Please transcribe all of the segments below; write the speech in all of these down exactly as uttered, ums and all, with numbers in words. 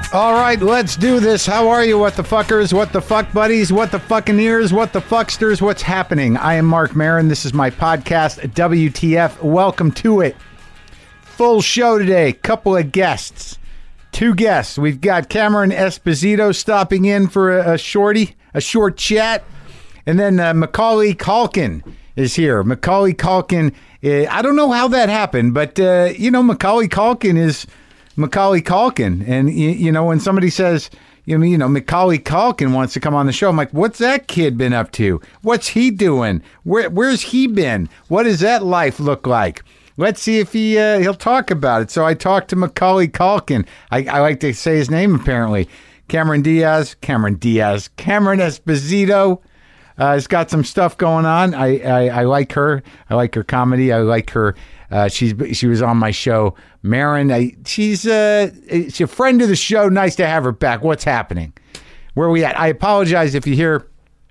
All right, let's do this. How are you, what the fuckers, what the fuck buddies, what the fucking ears, what the fucksters, what's happening? I am Mark Maron. This is my podcast, W T F. Welcome to it. Full show today. Couple of guests. Two guests. We've got Cameron Esposito stopping in for a, a shorty, a short chat. And then uh, Macaulay Culkin is here. Macaulay Culkin, uh, I don't know how that happened, but, uh, you know, Macaulay Culkin is Macaulay Culkin. And, you, you know, when somebody says, you know, you know, Macaulay Culkin wants to come on the show, I'm like, what's that kid been up to? What's he doing? Where, where's he been? What does that life look like? Let's see if he, uh, he'll talk about it. So I talked to Macaulay Culkin. I, I like to say his name, apparently. Cameron Diaz, Cameron Diaz, Cameron Esposito. Uh, has got some stuff going on. I, I, I like her. I like her comedy. I like her. Uh, she's she was on my show, Maron. I, she's uh, she's a friend of the show. Nice to have her back. What's happening? Where are we at? I apologize if you hear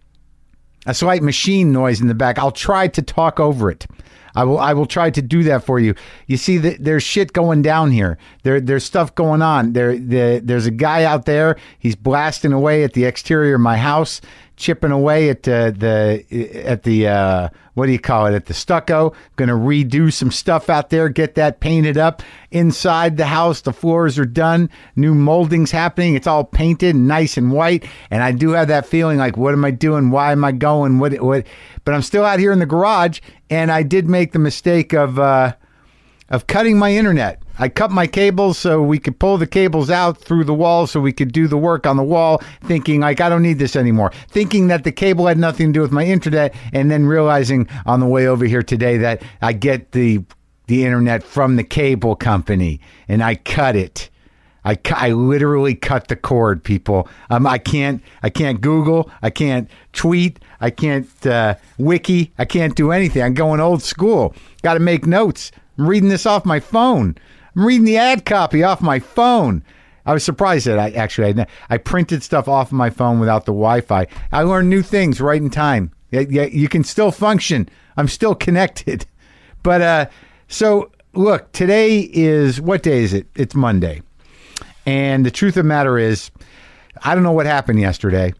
a slight machine noise in the back. I'll try to talk over it. I will I will try to do that for you. You see, the, there's shit going down here. There There's stuff going on. There the, There's a guy out there. He's blasting away at the exterior of my house, chipping away at uh, the at the uh, what do you call it? At the stucco. Going to redo some stuff out there. Get that painted up inside the house. The floors are done. New moldings happening. It's all painted, nice and white. And I do have that feeling like, what am I doing? Why am I going? What what? But I'm still out here in the garage, and I did make the mistake of uh, of cutting my internet. I cut my cables so we could pull the cables out through the wall so we could do the work on the wall, thinking like, I don't need this anymore. Thinking that the cable had nothing to do with my internet, and then realizing on the way over here today that I get the the internet from the cable company, and I cut it. I, cu- I literally cut the cord, people. Um, I can't I can't Google. I can't tweet. I can't uh, wiki. I can't do anything. I'm going old school. Got to make notes. I'm reading this off my phone. I'm reading the ad copy off my phone. I was surprised that I actually I, I printed stuff off of my phone without the Wi-Fi. I learned new things right in time. Yeah, yeah, you can still function. I'm still connected. But uh, so look, today is, what day is it? It's Monday. And the truth of the matter is, I don't know what happened yesterday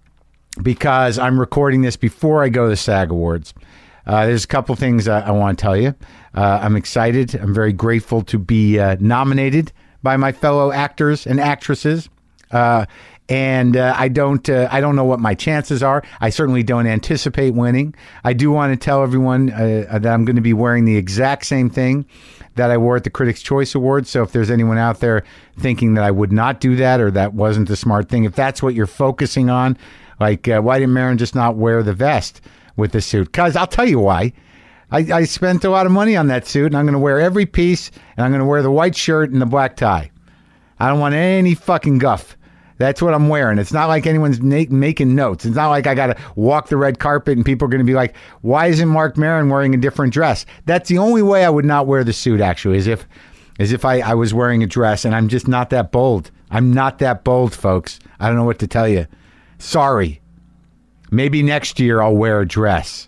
because I'm recording this before I go to the SAG Awards. Uh, there's a couple things I, I want to tell you. Uh, I'm excited. I'm very grateful to be uh, nominated by my fellow actors and actresses. Uh, and uh, I don't uh, I don't know what my chances are. I certainly don't anticipate winning. I do want to tell everyone uh, that I'm going to be wearing the exact same thing that I wore at the Critics' Choice Awards. So if there's anyone out there thinking that I would not do that or that wasn't the smart thing, if that's what you're focusing on, like uh, why didn't Maron just not wear the vest with the suit? Because I'll tell you why. I, I spent a lot of money on that suit, and I'm going to wear every piece, and I'm going to wear the white shirt and the black tie. I don't want any fucking guff. That's what I'm wearing. It's not like anyone's na- making notes. It's not like I got to walk the red carpet and people are going to be like, why isn't Mark Maron wearing a different dress? That's the only way I would not wear the suit, actually, is if as if I, I was wearing a dress, and I'm just not that bold. I'm not that bold, folks. I don't know what to tell you. Sorry. Maybe next year I'll wear a dress.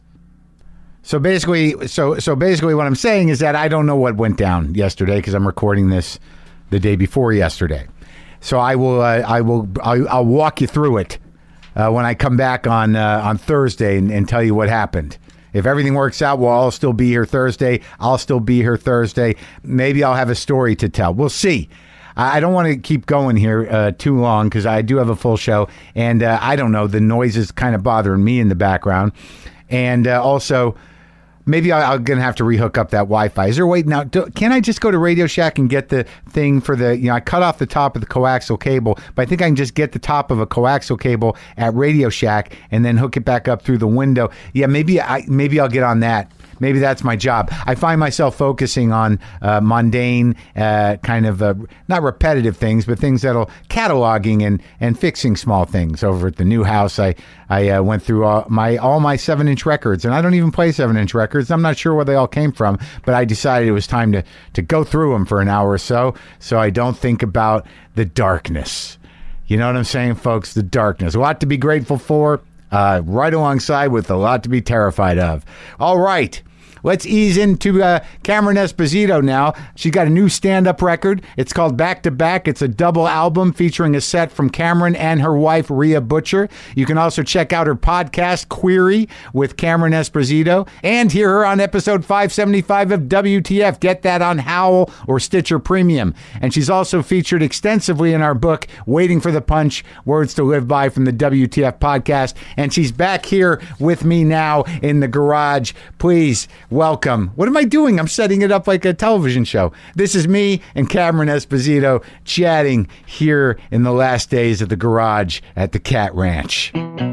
So basically, so so basically what I'm saying is that I don't know what went down yesterday because I'm recording this the day before yesterday. So I will, uh, I will, I'll, I'll walk you through it uh, when I come back on uh, on Thursday and, and tell you what happened. If everything works out, well, I'll still be here Thursday. I'll still be here Thursday. Maybe I'll have a story to tell. We'll see. I don't want to keep going here uh, too long because I do have a full show, and uh, I don't know, the noise is kind of bothering me in the background, and uh, also. Maybe I, I'm going to have to rehook up that Wi-Fi. Is there a way now? Do, can I just go to Radio Shack and get the thing for the, you know, I cut off the top of the coaxial cable, but I think I can just get the top of a coaxial cable at Radio Shack and then hook it back up through the window. Yeah, maybe I maybe I'll get on that. Maybe that's my job. I find myself focusing on uh, mundane, uh, kind of uh, not repetitive things, but things that'll cataloging and, and fixing small things. Over at the new house, I I uh, went through all my all my seven inch records, and I don't even play seven inch records. I'm not sure where they all came from, but I decided it was time to to go through them for an hour or so, so I don't think about the darkness. You know what I'm saying, folks? The darkness. A lot to be grateful for. Uh, right alongside with a lot to be terrified of. All right, let's ease into uh, Cameron Esposito now. She's got a new stand-up record. It's called Back to Back. It's a double album featuring a set from Cameron and her wife, Rhea Butcher. You can also check out her podcast, Query, with Cameron Esposito, and hear her on episode five seventy-five of W T F. Get that on Howl or Stitcher Premium. And she's also featured extensively in our book, Waiting for the Punch, Words to Live By from the W T F podcast. And she's back here with me now in the garage. Please welcome. What am I doing? I'm setting it up like a television show. This is me and Cameron Esposito chatting here in the last days of the garage at the Cat Ranch.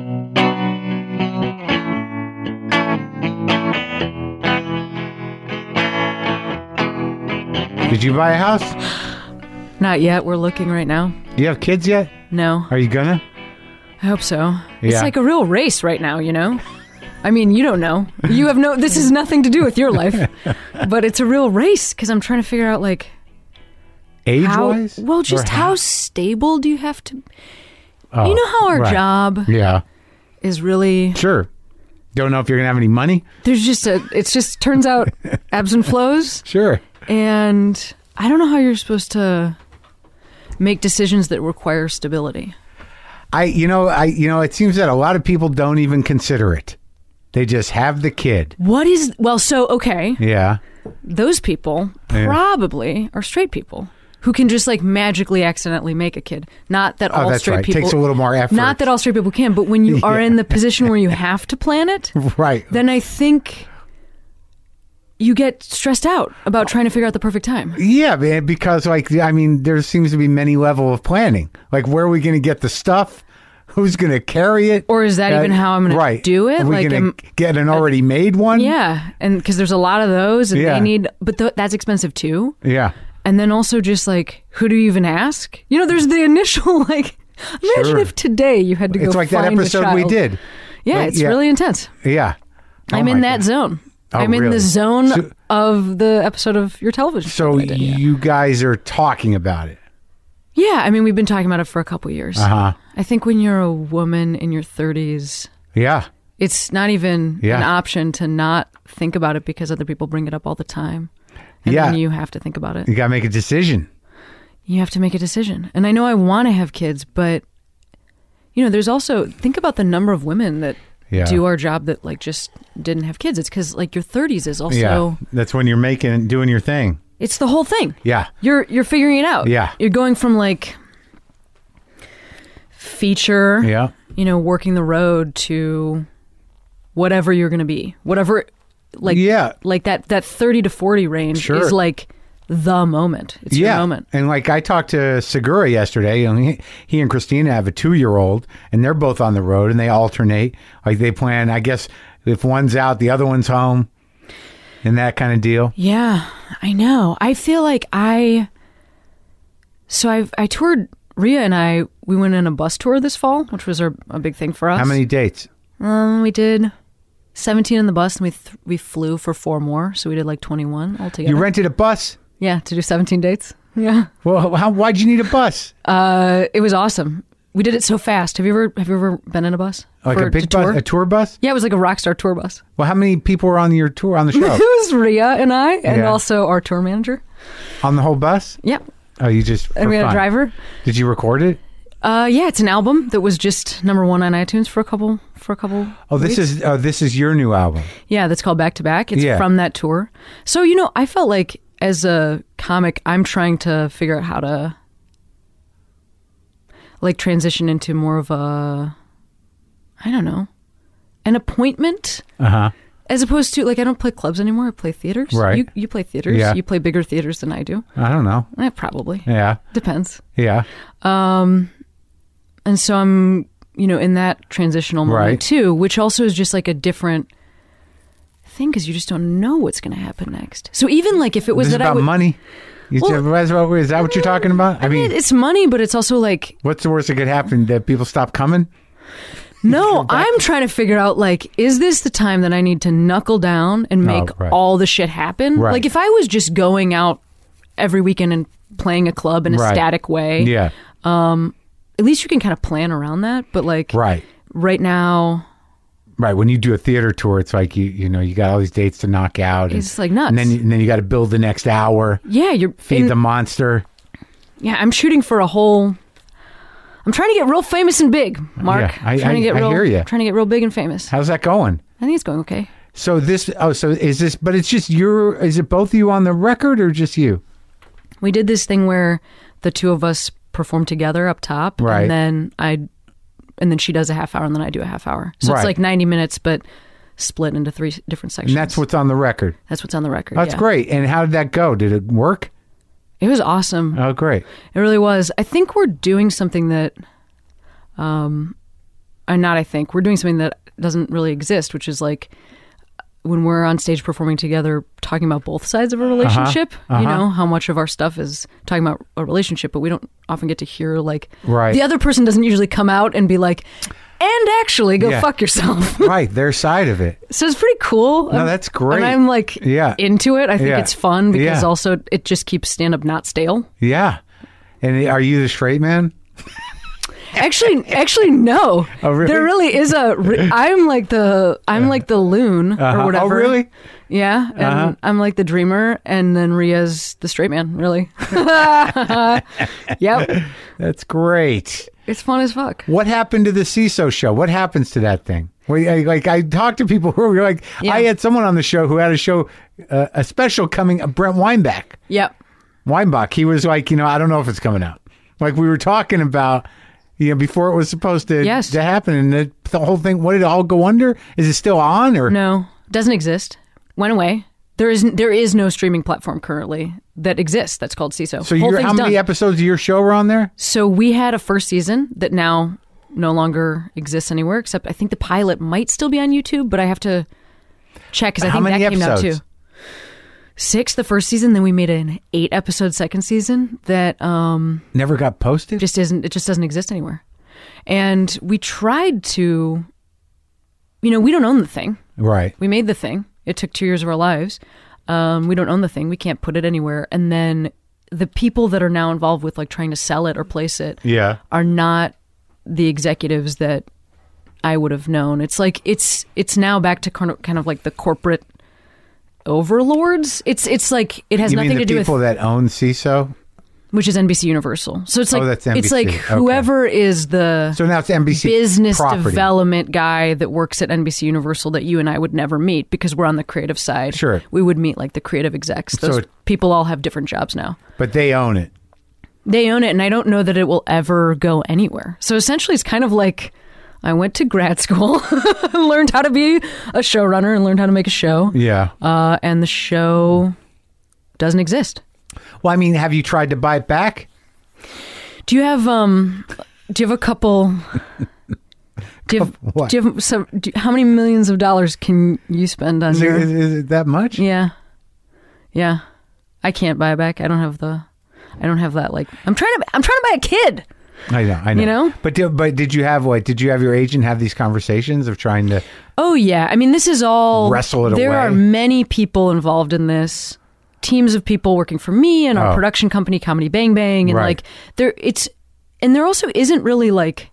Did you buy a house? Not yet. We're looking right now. Do you have kids yet? No. Are you gonna? I hope so. Yeah. It's like a real race right now, you know? I mean, you don't know. You have no, this has nothing to do with your life. But it's a real race because I'm trying to figure out, like, age-wise? How, well, just how? how stable do you have to... Oh, you know how our right. job yeah. is really... Sure. Don't know if you're going to have any money? There's just a... It's just turns out ebbs and flows. Sure. And I don't know how you're supposed to make decisions that require stability. I, you know, I, you know, it seems that a lot of people don't even consider it. They just have the kid. What is, well, so, okay. Yeah. Those people Yeah. probably are straight people who can just like magically accidentally make a kid. Not that all Oh, that's straight right. people. Takes a little more effort. Not that all straight people can, but when you are Yeah. in the position where you have to plan it, Right. then I think you get stressed out about trying to figure out the perfect time. Yeah, man, because like, I mean, there seems to be many level of planning. Like, where are we going to get the stuff? Who's going to carry it? Or is that Uh, even how I'm going right. to do it? Are we Like, going am- to get an already made one? Yeah, and because there's a lot of those, and Yeah. they need, but th- that's expensive too. Yeah. And then also just like, who do you even ask? You know, there's the initial like. Imagine Sure. if today you had to go. It's like that find a episode we child. did. Yeah, Like, it's yeah. really intense. Yeah. Oh I'm my in that God. zone. Oh, I'm in really? the zone So- of the episode of your television show. So that I did, yeah. you guys are talking about it. Yeah, I mean, we've been talking about it for a couple years. Uh-huh. I think when you're a woman in your thirties, Yeah. it's not even Yeah. an option to not think about it because other people bring it up all the time. And Yeah. then you have to think about it. You got to make a decision. You have to make a decision. And I know I want to have kids, but, you know, there's also, think about the number of women that Yeah. do our job that, like, just didn't have kids. It's because, like, your thirties is also, Yeah. That's when you're making, doing your thing. it's the whole thing. Yeah. You're you're figuring it out. Yeah. You're going from, like, feature, Yeah. you know, working the road to whatever you're going to be. Whatever, like, Yeah. like that, that thirty to forty range Sure. is, like, the moment. It's yeah. your moment. And like I talked to Segura yesterday, and he, he and Christina have a two-year-old, and they're both on the road, and they alternate. Like they plan, I guess, if one's out, the other one's home, and that kind of deal. Yeah, I know. I feel like I. So I I toured Rhea and I. We went on a bus tour this fall, which was our, a big thing for us. How many dates? Um, we did seventeen in the bus, and we th- we flew for four more, so we did like twenty-one altogether. You rented a bus? Yeah, to do seventeen dates. Yeah. Well, how? Why'd you need a bus? Uh, it was awesome. We did it so fast. Have you ever have you ever been in a bus? Like For- a big to bus, tour? a tour bus? Yeah, it was like a rockstar tour bus. Well, how many people were on your tour on the it show? was Rhea and I, and Yeah. also our tour manager. On the whole bus? Yeah, Oh, you just for and we had fun. a driver. Did you record it? Uh, yeah, it's an album that was just number one on iTunes for a couple for a couple. Oh, this weeks. is oh, this is your new album. Yeah, that's called Back to Back. It's Yeah. from that tour. So you know, I felt like as a comic, I'm trying to figure out how to like transition into more of a, I don't know, an appointment. Uh huh. As opposed to, like, I don't play clubs anymore. I play theaters. Right. You you play theaters. Yeah. You play bigger theaters than I do. I don't know. Eh, probably. Yeah. Depends. Yeah. Um, and so I'm, you know, in that transitional moment Right. too, which also is just like a different thing because you just don't know what's going to happen next. So even like if it was This is that I about would, money. You Well, said- is that what you're talking about? I mean, it's money, but it's also like, what's the worst that could happen? That people stop coming? no, I'm trying to figure out like, is this the time that I need to knuckle down and make Oh, right. all the shit happen? Right. Like if I was just going out every weekend and playing a club in a Right. static way, Yeah. at least you can kind of plan around that. But like Right. right now, Right. When you do a theater tour, it's like you you know you got all these dates to knock out. And, It's like nuts. And then you, and then you got to build the next hour. Yeah, you're Feed and- the monster. Yeah, I'm shooting for a whole. I'm trying to get real famous and big, Mark. Yeah, I- trying I- to get I real, hear ya. Trying to get real big and famous. How's that going? I think it's going okay. So this oh so is this but it's just your is it both of you on the record or just you? We did this thing where the two of us perform together up top, Right. and then I, and then she does a half hour, and then I do a half hour. So Right. it's like ninety minutes, but split into three different sections. And that's what's on the record. That's what's on the record. That's yeah. great. And how did that go? Did it work? It was awesome. Oh, great. It really was. I think we're doing something that, um, or not. I think we're doing something that doesn't really exist, which is like when we're on stage performing together, talking about both sides of a relationship. Uh-huh. You know, how much of our stuff is talking about a relationship, but we don't often get to hear like Right. the other person doesn't usually come out and be like, and actually go Yeah. fuck yourself. Right, their side of it. So it's pretty cool. No, Um, that's great. And I'm like Yeah. into it. I think Yeah. it's fun because Yeah. also it just keeps stand up not stale. Yeah. And are you the straight man? Actually, actually, no. Oh, really? There really is a. Re- I'm like the. I'm like the loon Uh-huh. or whatever. Oh, really? Yeah, and Uh-huh. I'm like the dreamer, and then Ria's the straight man. Really. Yep. That's great. It's fun as fuck. What happened to the C I S O show? What happens to that thing? Well, I- like I talked to people who were like, Yeah. I had someone on the show who had a show, uh, a special coming. Uh, Brent Weinbach, Yep. Weinbach. He was like, you know, I don't know if it's coming out. Like we were talking about, you know, before it was supposed to Yes. to happen, and the, the whole thing. What did it all go under? Is it still on or No, doesn't exist. Went away. There is there is no streaming platform currently that exists that's called C I S O. So Whole you're, thing's how many done. episodes of your show were on there? So we had a first season that now no longer exists anywhere, except I think the pilot might still be on YouTube, but I have to check because I How think many that came out episodes? too. Six the first season, then we made an eight episode second season that um, Never got posted. just isn't. It just doesn't exist anywhere. And we tried to, you know, we don't own the thing. Right. We made the thing. It took two years of our lives. Um, we don't own the thing. We can't put it anywhere. And then the people that are now involved with like trying to sell it or place it Yeah. are not the executives that I would have known. It's like it's it's now back to kind of kind of like the corporate overlords. It's it's like it has You nothing mean the to do people with that own C I S O? which is N B C Universal. So it's Oh, like that's it's N B C. like Okay. whoever is the So now it's N B C business property. development guy that works at N B C Universal that you and I would never meet because we're on the creative side. Sure. We would meet like the creative execs. So Those it- people all have different jobs now. But they own it. They own it, and I don't know that it will ever go anywhere. So essentially, it's kind of like I went to grad school, learned how to be a showrunner, and learned how to make a show. Yeah. Uh, and the show doesn't exist. Well, I mean, have you tried to buy it back? Do you have um? Do you have a couple? Do you have, What? do you have some? Do, how many millions of dollars can you spend on Is your? it, is, is it that much? Yeah, yeah. I can't buy it back. I don't have the. I don't have that. Like I'm trying to. I'm trying to buy a kid. I know, I know. You know? But did, but did you have what? Did you have your agent have these conversations of trying to? Oh yeah. I mean, this is all Wrestle it There away. are many people involved in this. Teams of people working for me and our Oh. production company, Comedy Bang Bang, and Right. like there, it's and there also isn't really like.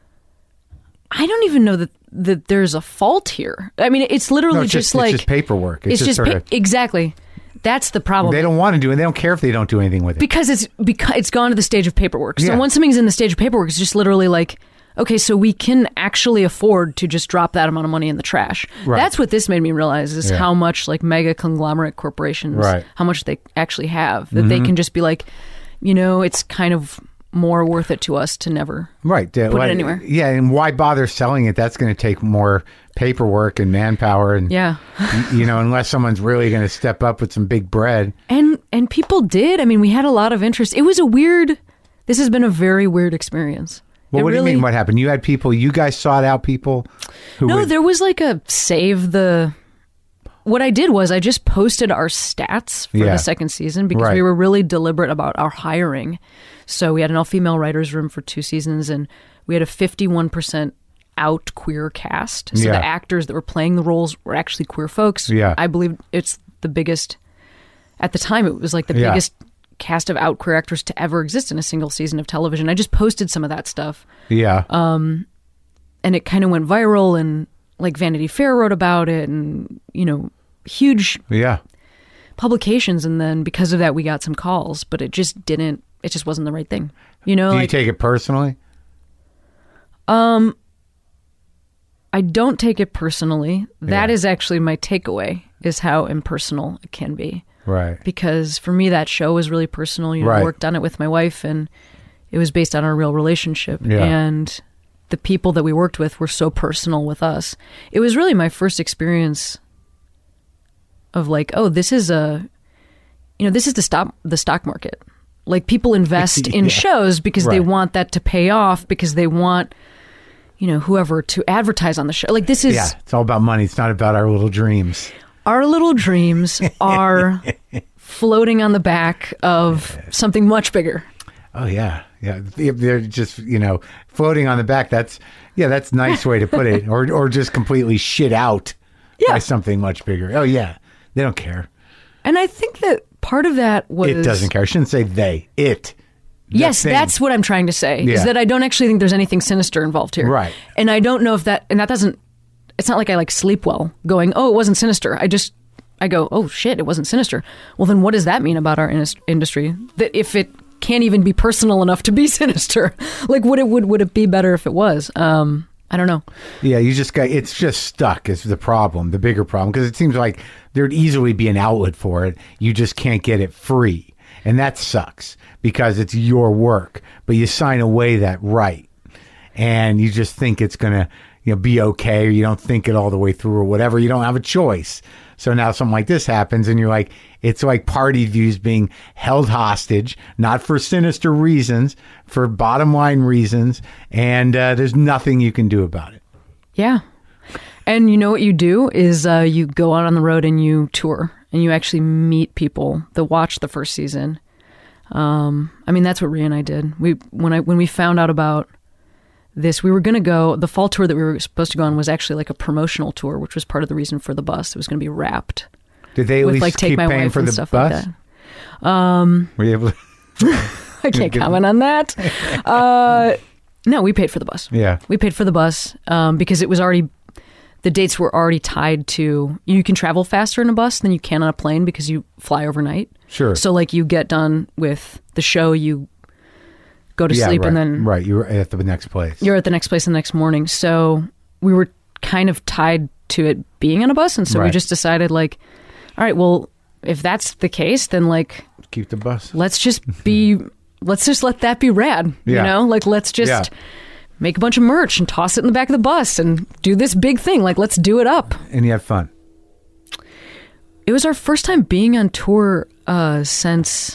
I don't even know that that there's a fault here. I mean, it's literally No, it's just, just, like it's just paperwork. It's, it's just sort pa- of. exactly. That's the problem. They don't want to do it. They don't care if they don't do anything with it. Because it's because it's gone to the stage of paperwork. So Yeah. once something's in the stage of paperwork, it's just literally like, okay, so we can actually afford to just drop that amount of money in the trash. Right. That's what this made me realize is Yeah. how much like mega conglomerate corporations, Right. how much they actually have that they can just be like, you know, it's kind of more worth it to us to never. Right. uh, Put it why- anywhere. Yeah, and why bother selling it? That's going to take more paperwork and manpower, and Yeah. y- you know, unless someone's really going to step up with some big bread. And and people did. I mean, we had a lot of interest. It was a weird. This has been a very weird experience. Well, It what do really- you mean? What happened? You had people. You guys sought out people who. No, would, there was like a save the. What I did was I just posted our stats for Yeah. the second season because Right. we were really deliberate about our hiring. So we had an all-female writers' room for two seasons, and we had a fifty-one percent out queer cast. So Yeah. the actors that were playing the roles were actually queer folks. Yeah. I believe it's the biggest. At the time, it was like the Yeah. biggest cast of out queer actors to ever exist in a single season of television. I just posted some of that stuff. yeah. and it kind of went viral, and like Vanity Fair wrote about it, and you know, huge Yeah. publications. And then because of that, we got some calls, but it just didn't. It just wasn't the right thing. You know, Do like, you take it personally? Um, I don't take it personally. That Yeah. is actually my takeaway, is how impersonal it can be. Right. Because for me, that show was really personal. You know, Right. I worked on it with my wife, and it was based on our real relationship. Yeah. And the people that we worked with were so personal with us. It was really my first experience of like, oh, this is a, you know, this is the stock the stock market. Like, people invest in Yeah. shows because they Right. want that to pay off, because they want, you know, whoever to advertise on the show. Like, this is Yeah. It's all about money. It's not about our little dreams. our little dreams are floating on the back of something much bigger. Oh yeah, yeah. If they're just, you know, floating on the back. That's yeah. That's a nice way to put it. Or or just completely shit out Yeah. by something much bigger. Oh yeah, they don't care. And I think that part of that was It doesn't care. I shouldn't say they. It. The Yes, thing. that's what I'm trying to say. Yeah. Is that I don't actually think there's anything sinister involved here. Right. And I don't know if that, and that doesn't. It's not like I like sleep well, going, oh, it wasn't sinister. I just, I go, oh shit, it wasn't sinister. Well, then what does that mean about our in- industry? That if it can't even be personal enough to be sinister, like would it would would it be better if it was? Um, I don't know. Yeah, you just got, it's just stuck is the problem, the bigger problem, because it seems like there'd easily be an outlet for it. You just can't get it free. And that sucks because it's your work, but you sign away that right. And you just think it's going to, you know, be okay, or you don't think it all the way through or whatever. You don't have a choice. So now something like this happens and you're like, it's like party views being held hostage, not for sinister reasons, for bottom line reasons. And uh, there's nothing you can do about it. Yeah. And you know what you do is uh, you go out on the road and you tour and you actually meet people that watch the first season. Um, I mean, that's what Rhea and I did. We when I when we found out about this, we were going to go. The fall tour that we were supposed to go on was actually like a promotional tour, which was part of the reason for the bus. It was going to be wrapped Did they at with least like take keep my paying wife for and the stuff bus? like that. Um, Were you able to? I can't comment on that. Uh, no, we paid for the bus. Yeah. We paid for the bus um, because it was already, the dates were already tied to, you can travel faster in a bus than you can on a plane because you fly overnight. Sure. So like you get done with the show, you go to Yeah, sleep right, and then right, you're at the next place. you're at the next place the next morning. So we were kind of tied to it being on a bus. And so we Right. just decided like, all right, well, if that's the case, then like, Keep the bus. let's just be, let's just let that be rad. Yeah. You know, like let's just Yeah. make a bunch of merch and toss it in the back of the bus and do this big thing. Like, let's do it up. And you had fun. It was our first time being on tour uh, since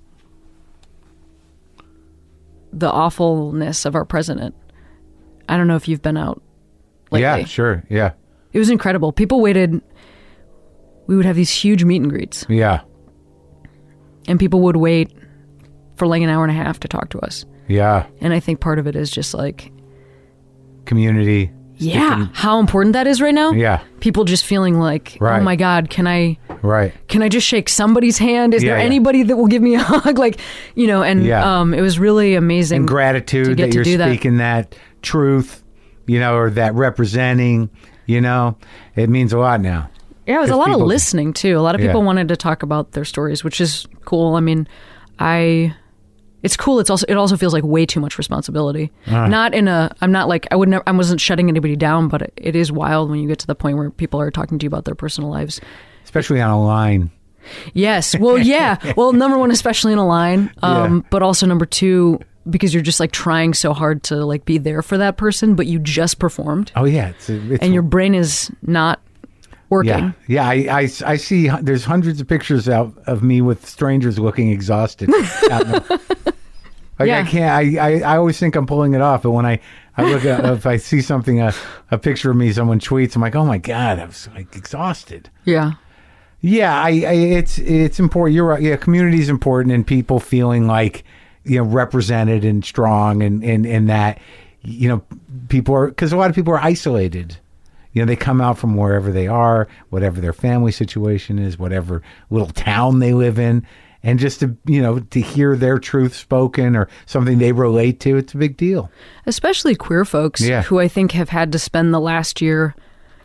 the awfulness of our president. I don't know if you've been out lately. Yeah, sure. Yeah. It was incredible. People waited. We would have these huge meet and greets, Yeah. and people would wait for like an hour and a half to talk to us. Yeah. And I think part of it is just like, Community. yeah, how important that is right now. Yeah. People just feeling like, Right. oh my God, can I, Right. can I just shake somebody's hand? Is Yeah, there yeah. anybody that will give me a hug? Like, you know, and Yeah. um, it was really amazing. And to gratitude get that to you're do that. speaking that truth, you know, or that representing, you know, it means a lot now. Yeah, it was a 'Cause lot people- of listening too. A lot of Yeah. people wanted to talk about their stories, which is cool. I mean, I, it's cool. It's also, it also feels like way too much responsibility. Uh-huh. Not in a, I'm not like, I would never, I wasn't shutting anybody down, but it, it is wild when you get to the point where people are talking to you about their personal lives. Especially on a line. Yes. Well, yeah. Well, number one, especially in a line, um, Yeah. but also number two, because you're just like trying so hard to like be there for that person, but you just performed Oh, yeah. It's, it's and your brain is not working. Yeah, yeah. I, I, I see. There's hundreds of pictures out of me with strangers looking exhausted. out in the- like Yeah. I can't. I, I, I always think I'm pulling it off, but when I, I look at if I see something, a, a picture of me, someone tweets, I'm like, oh my God, I was like exhausted. Yeah. Yeah, I, I it's it's important. You're right. Yeah, community is important, and people feeling like, you know, represented and strong, and and and that, you know, people are, because a lot of people are isolated. You know, they come out from wherever they are, whatever their family situation is, whatever little town they live in, and just to, you know, to hear their truth spoken or something they relate to, it's a big deal. Especially queer folks Yeah. who I think have had to spend the last year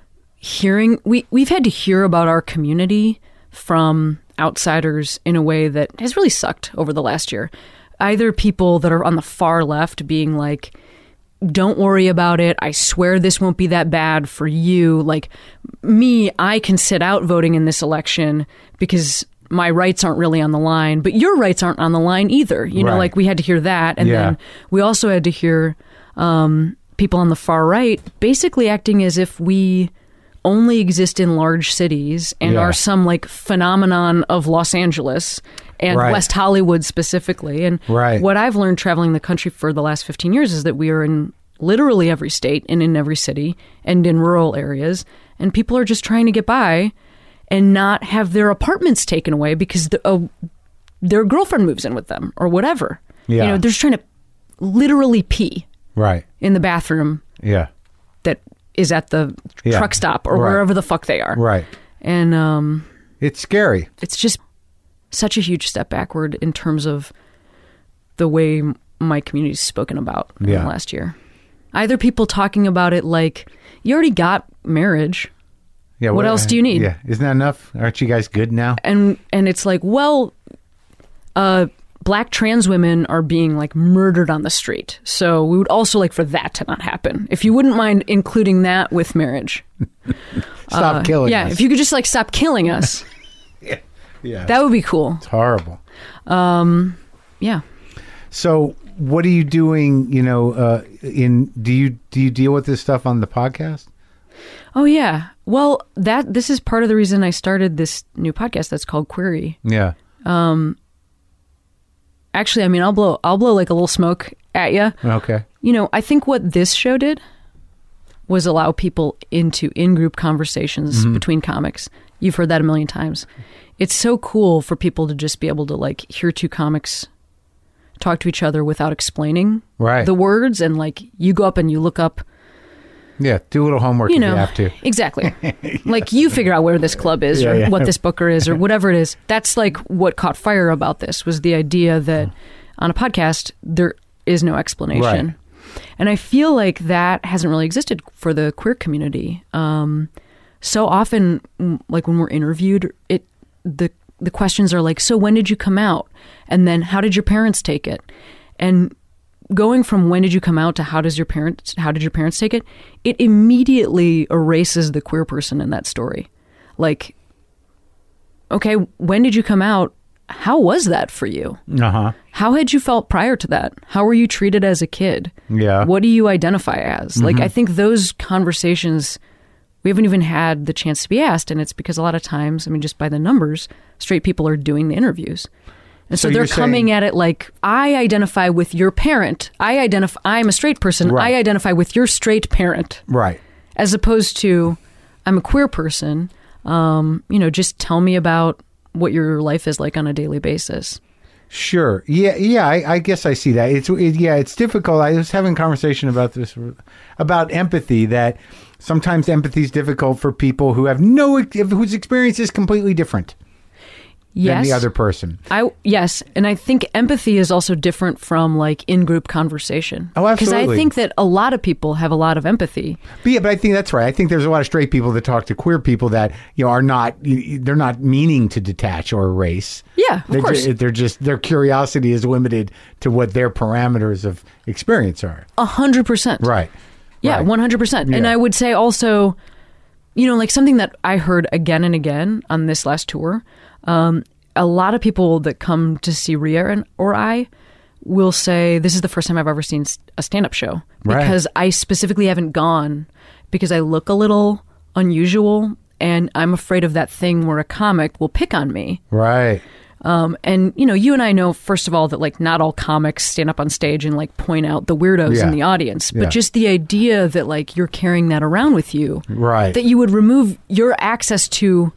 hearing we we've had to hear about our community from outsiders in a way that has really sucked over the last year. Either people that are on the far left being like, don't worry about it, I swear this won't be that bad for you. Like me, I can sit out voting in this election because my rights aren't really on the line, but your rights aren't on the line either. You know, Right. like we had to hear that. And Yeah. then we also had to hear um, people on the far right basically acting as if we only exist in large cities and Yeah. are some like phenomenon of Los Angeles and Right. West Hollywood specifically. And Right. what I've learned traveling the country for the last fifteen years is that we are in literally every state and in every city and in rural areas. And people are just trying to get by and not have their apartments taken away because the, uh, their girlfriend moves in with them or whatever. Yeah. You know, they're just trying to literally pee Right. in the bathroom Yeah. that is at the Yeah. truck stop or Right. wherever the fuck they are. Right. And um, It's scary. it's just such a huge step backward in terms of the way my community's spoken about in Yeah. the last year. Either people talking about it like, you already got marriage, Yeah. What else do you need? Yeah. Isn't that enough? Aren't you guys good now? and and it's like, well, uh, black trans women are being like murdered on the street. So we would also like for that to not happen. If you wouldn't mind including that with marriage. Stop Uh, killing yeah, us. if you could just like stop killing us, yeah. Yeah. that would be cool. It's horrible. Yeah. So what are you doing, you know, uh, in do you do you deal with this stuff on the podcast? Oh yeah. Well, that this is part of the reason I started this new podcast that's called Query. Yeah. Actually, I mean, I'll blow I'll blow like a little smoke at you. Okay. You know, I think what this show did was allow people into in-group conversations between comics. You've heard that a million times. It's so cool for people to just be able to like hear two comics talk to each other without explaining Right. the words, and like you go up and you look up, Yeah. Do a little homework you if know, you have to. exactly. Like you figure out where this club is Yeah, or yeah. what this booker is or whatever it is. That's like what caught fire about this was the idea that on a podcast there is no explanation. Right. And I feel like that hasn't really existed for the queer community. Um, so often, mm, like when we're interviewed, it the the questions are like, so when did you come out? And then how did your parents take it? And going from when did you come out to how does your parents how did your parents take it? It immediately erases the queer person in that story. Like, okay, when did you come out? How was that for you? Uh-huh. How had you felt prior to that? How were you treated as a kid? Yeah. What do you identify as? Like, I think those conversations, we haven't even had the chance to be asked. And it's because a lot of times, I mean, just by the numbers, straight people are doing the interviews. And so, So they're you're coming saying- at it like, I identify with your parent. I identify, I'm a straight person. Right. I identify with your straight parent. Right. As opposed to, I'm a queer person. Um, you know, just tell me about what your life is like on a daily basis. Sure. Yeah. Yeah. I, I guess I see that. It's it, yeah. It's difficult. I was having a conversation about this, about empathy. That sometimes empathy is difficult for people who have no whose experience is completely different Yes. than the other person. I yes, and I think empathy is also different from like in-group conversation. Oh, Because I absolutely. think that a lot of people have a lot of empathy. But yeah, but I think that's right. I think there's a lot of straight people that talk to queer people that you know are not they're not meaning to detach or erase. Yeah, of they're course. Ju- they're just their curiosity is limited to what their parameters of experience are. A hundred percent. Right. Yeah, Right. one hundred percent. And Yeah. I would say also, you know, like something that I heard again and again on this last tour. Um, a lot of people that come to see Rhea and, or I will say, this is the first time I've ever seen s- a stand-up show. Right. Because I specifically haven't gone because I look a little unusual and I'm afraid of that thing where a comic will pick on me. Right. Um, and, you know, you and I know, first of all, that like not all comics stand up on stage and like point out the weirdos Yeah. in the audience. But Yeah. just the idea that like you're carrying that around with you, Right. that you would remove your access to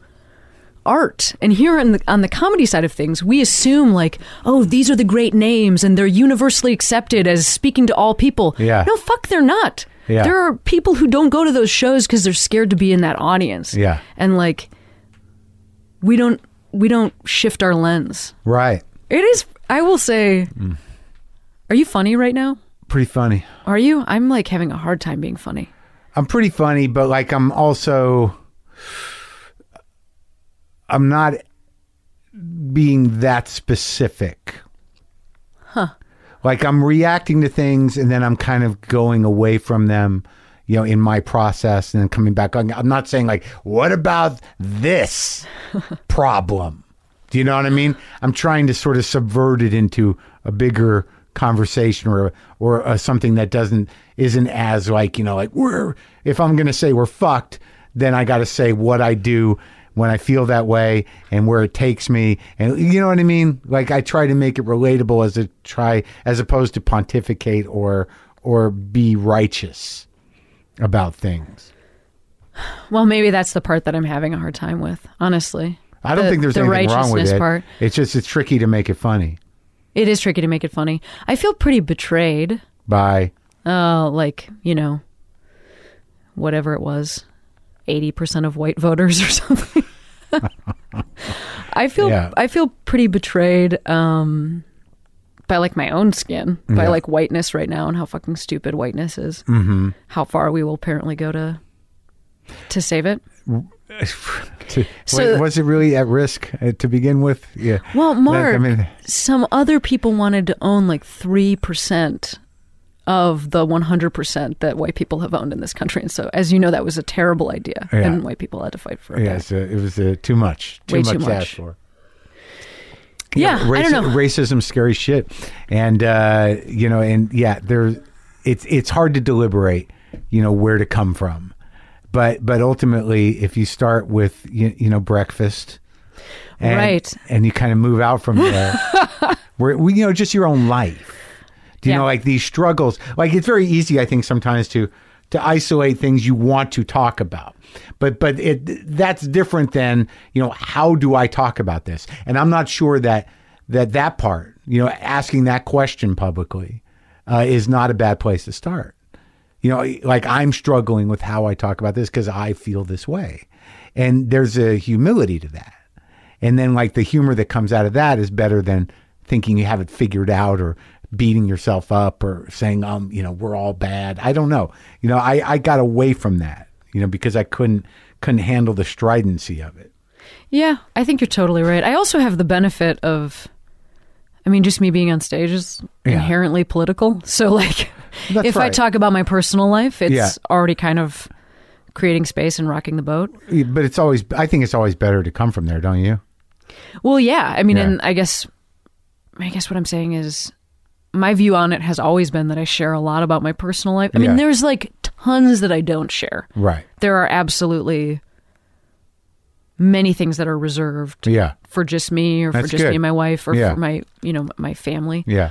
art. And here on the, on the comedy side of things, we assume like, oh, these are the great names and they're universally accepted as speaking to all people. Yeah. No, fuck, they're not. Yeah. There are people who don't go to those shows because they're scared to be in that audience. Yeah. And like, we don't, we don't shift our lens. Right. It is, I will say, are you funny right now? Pretty funny. Are you? I'm like having a hard time being funny. I'm pretty funny, but like I'm also I'm not being that specific. Huh. Like I'm reacting to things and then I'm kind of going away from them, you know, in my process and then coming back on. I'm not saying like, what about this problem? Do you know what I mean? I'm trying to sort of subvert it into a bigger conversation or or uh, something that doesn't isn't as like, you know, like we're if I'm going to say we're fucked, then I got to say what I do when I feel that way and where it takes me, and you know what I mean? Like I try to make it relatable as a try as opposed to pontificate or or be righteous about things. Well, maybe that's the part that I'm having a hard time with, honestly. I don't the, think there's the anything wrong with it. Part. It's just it's tricky to make it funny. It is tricky to make it funny. I feel pretty betrayed by uh like, you know, whatever it was. eighty percent of white voters or something. I feel yeah. I feel pretty betrayed um, by like my own skin, by yeah. like whiteness right now and how fucking stupid whiteness is. Mm-hmm. How far we will apparently go to to save it. to, so, was it really at risk uh, to begin with? Yeah. Well, Mark, like, I mean, some other people wanted to own like three percent of the one hundred percent that white people have owned in this country. And so, as you know, that was a terrible idea. Yeah. And white people had to fight for it. Yeah, so it was uh, too much. Too Way much too to much. ask for. Yeah, raci- I don't know. Racism's scary shit. And, uh, you know, and yeah, there's, it's, it's hard to deliberate, you know, where to come from. But, but ultimately, if you start with, you, you know, breakfast. And, right. And you kind of move out from there. where, you know, just your own life. Do you yeah. know, like these struggles, like it's very easy, I think, sometimes to to isolate things you want to talk about. But but it that's different than, you know, how do I talk about this? And I'm not sure that that, that part, you know, asking that question publicly uh, is not a bad place to start. You know, like I'm struggling with how I talk about this because I feel this way. And there's a humility to that. And then like the humor that comes out of that is better than thinking you have it figured out or beating yourself up or saying, um, you know, we're all bad. I don't know. You know, I, I got away from that, you know, because I couldn't couldn't handle the stridency of it. Yeah, I think you're totally right. I also have the benefit of, I mean, just me being on stage is Yeah. inherently political. So like, That's if I right. talk about my personal life, it's Yeah. already kind of creating space and rocking the boat. But it's always, I think it's always better to come from there, don't you? Well, yeah. I mean, Yeah. and I guess, I guess what I'm saying is, my view on it has always been that I share a lot about my personal life. I mean, Yeah. there's like tons that I don't share. Right. There are absolutely many things that are reserved Yeah. for just me or That's for just good. me and my wife or Yeah. for my, you know, my family. Yeah.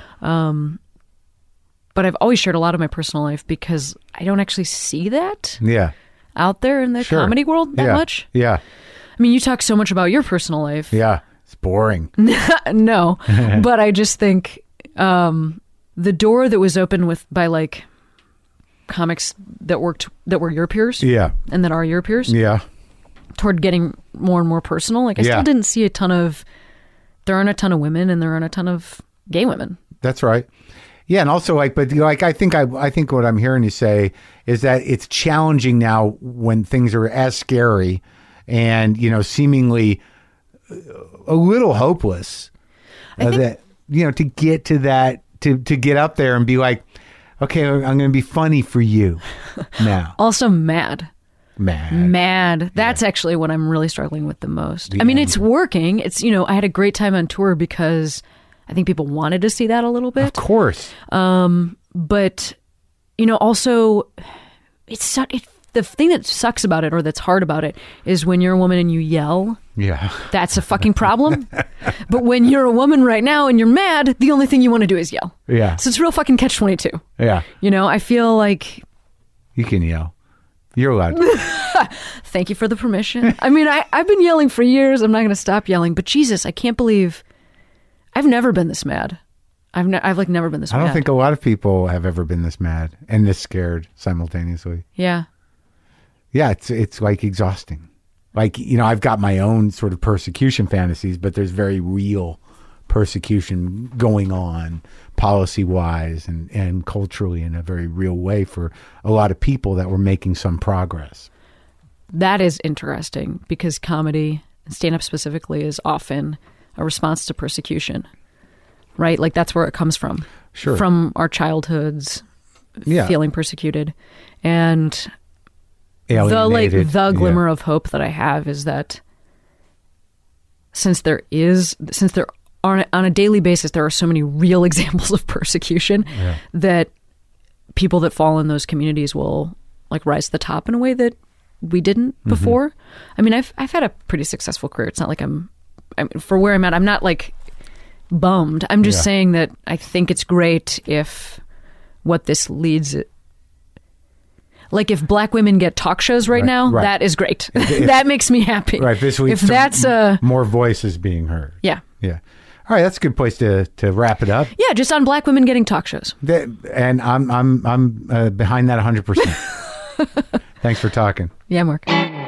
But I've always shared a lot of my personal life because I don't actually see that Yeah. out there in the Sure. comedy world that yeah. much. Yeah. I mean, you talk so much about your personal life. Yeah. It's boring. No, but I just think um, the door that was opened with by like comics that worked that were your peers Yeah. and that are your peers Yeah. toward getting more and more personal. Like I Yeah. still didn't see a ton of. There aren't a ton of women, and there aren't a ton of gay women. That's right. Yeah, and also like, but like, I think I, I think what I'm hearing you say is that it's challenging now when things are as scary, and you know, seemingly a little hopeless. I Uh, think- that you know, to get to that, to to get up there and be like, okay, I'm going to be funny for you now. Also, mad. Mad. Mad. That's actually what I'm really struggling with the most. I mean, Yeah. it's working. It's, you know, I had a great time on tour because I think people wanted to see that a little Of bit. course. But, you know, also, it's su- it, the thing that sucks about it or that's hard about it is when you're a woman and you yell, Yeah. that's a fucking problem. But when you're a woman right now and you're mad, the only thing you want to do is yell. Yeah. So it's real fucking catch twenty-two. Yeah. You know, I feel like, You can yell. You're allowed. thank you for the permission. I mean, I, I've been yelling for years. I'm not going to stop yelling. But Jesus, I can't believe I've never been this mad. I've ne- I've like never been this I mad. don't think a lot of people have ever been this mad and this scared simultaneously. Yeah. Yeah, it's it's like exhausting. Like, you know, I've got my own sort of persecution fantasies, but there's very real persecution going on policy wise and, and culturally in a very real way for a lot of people that were making some progress. that is interesting because comedy, stand-up specifically, is often a response to persecution, right? Like that's where it comes from. Sure. From our childhoods, Yeah. feeling persecuted. And the like Alienated. the glimmer Yeah. of hope that I have is that since there is, since there are on a daily basis, there are so many real examples of persecution Yeah. that people that fall in those communities will like rise to the top in a way that we didn't Mm-hmm. before. I mean, I've I've had a pretty successful career. It's not like I'm, I'm for where I'm at. I'm not like bummed. I'm just Yeah. saying that I think it's great if what this leads. Like if black women get talk shows right, Right, now, right. that is great. If- that makes me happy. Right. This leads if to that's a more voices being heard. yeah. Yeah. All right. That's a good place to, to wrap it up. Yeah, just on black women getting talk shows. That, and I'm I'm I'm uh, behind that one hundred percent. Thanks for talking. Yeah, Mark.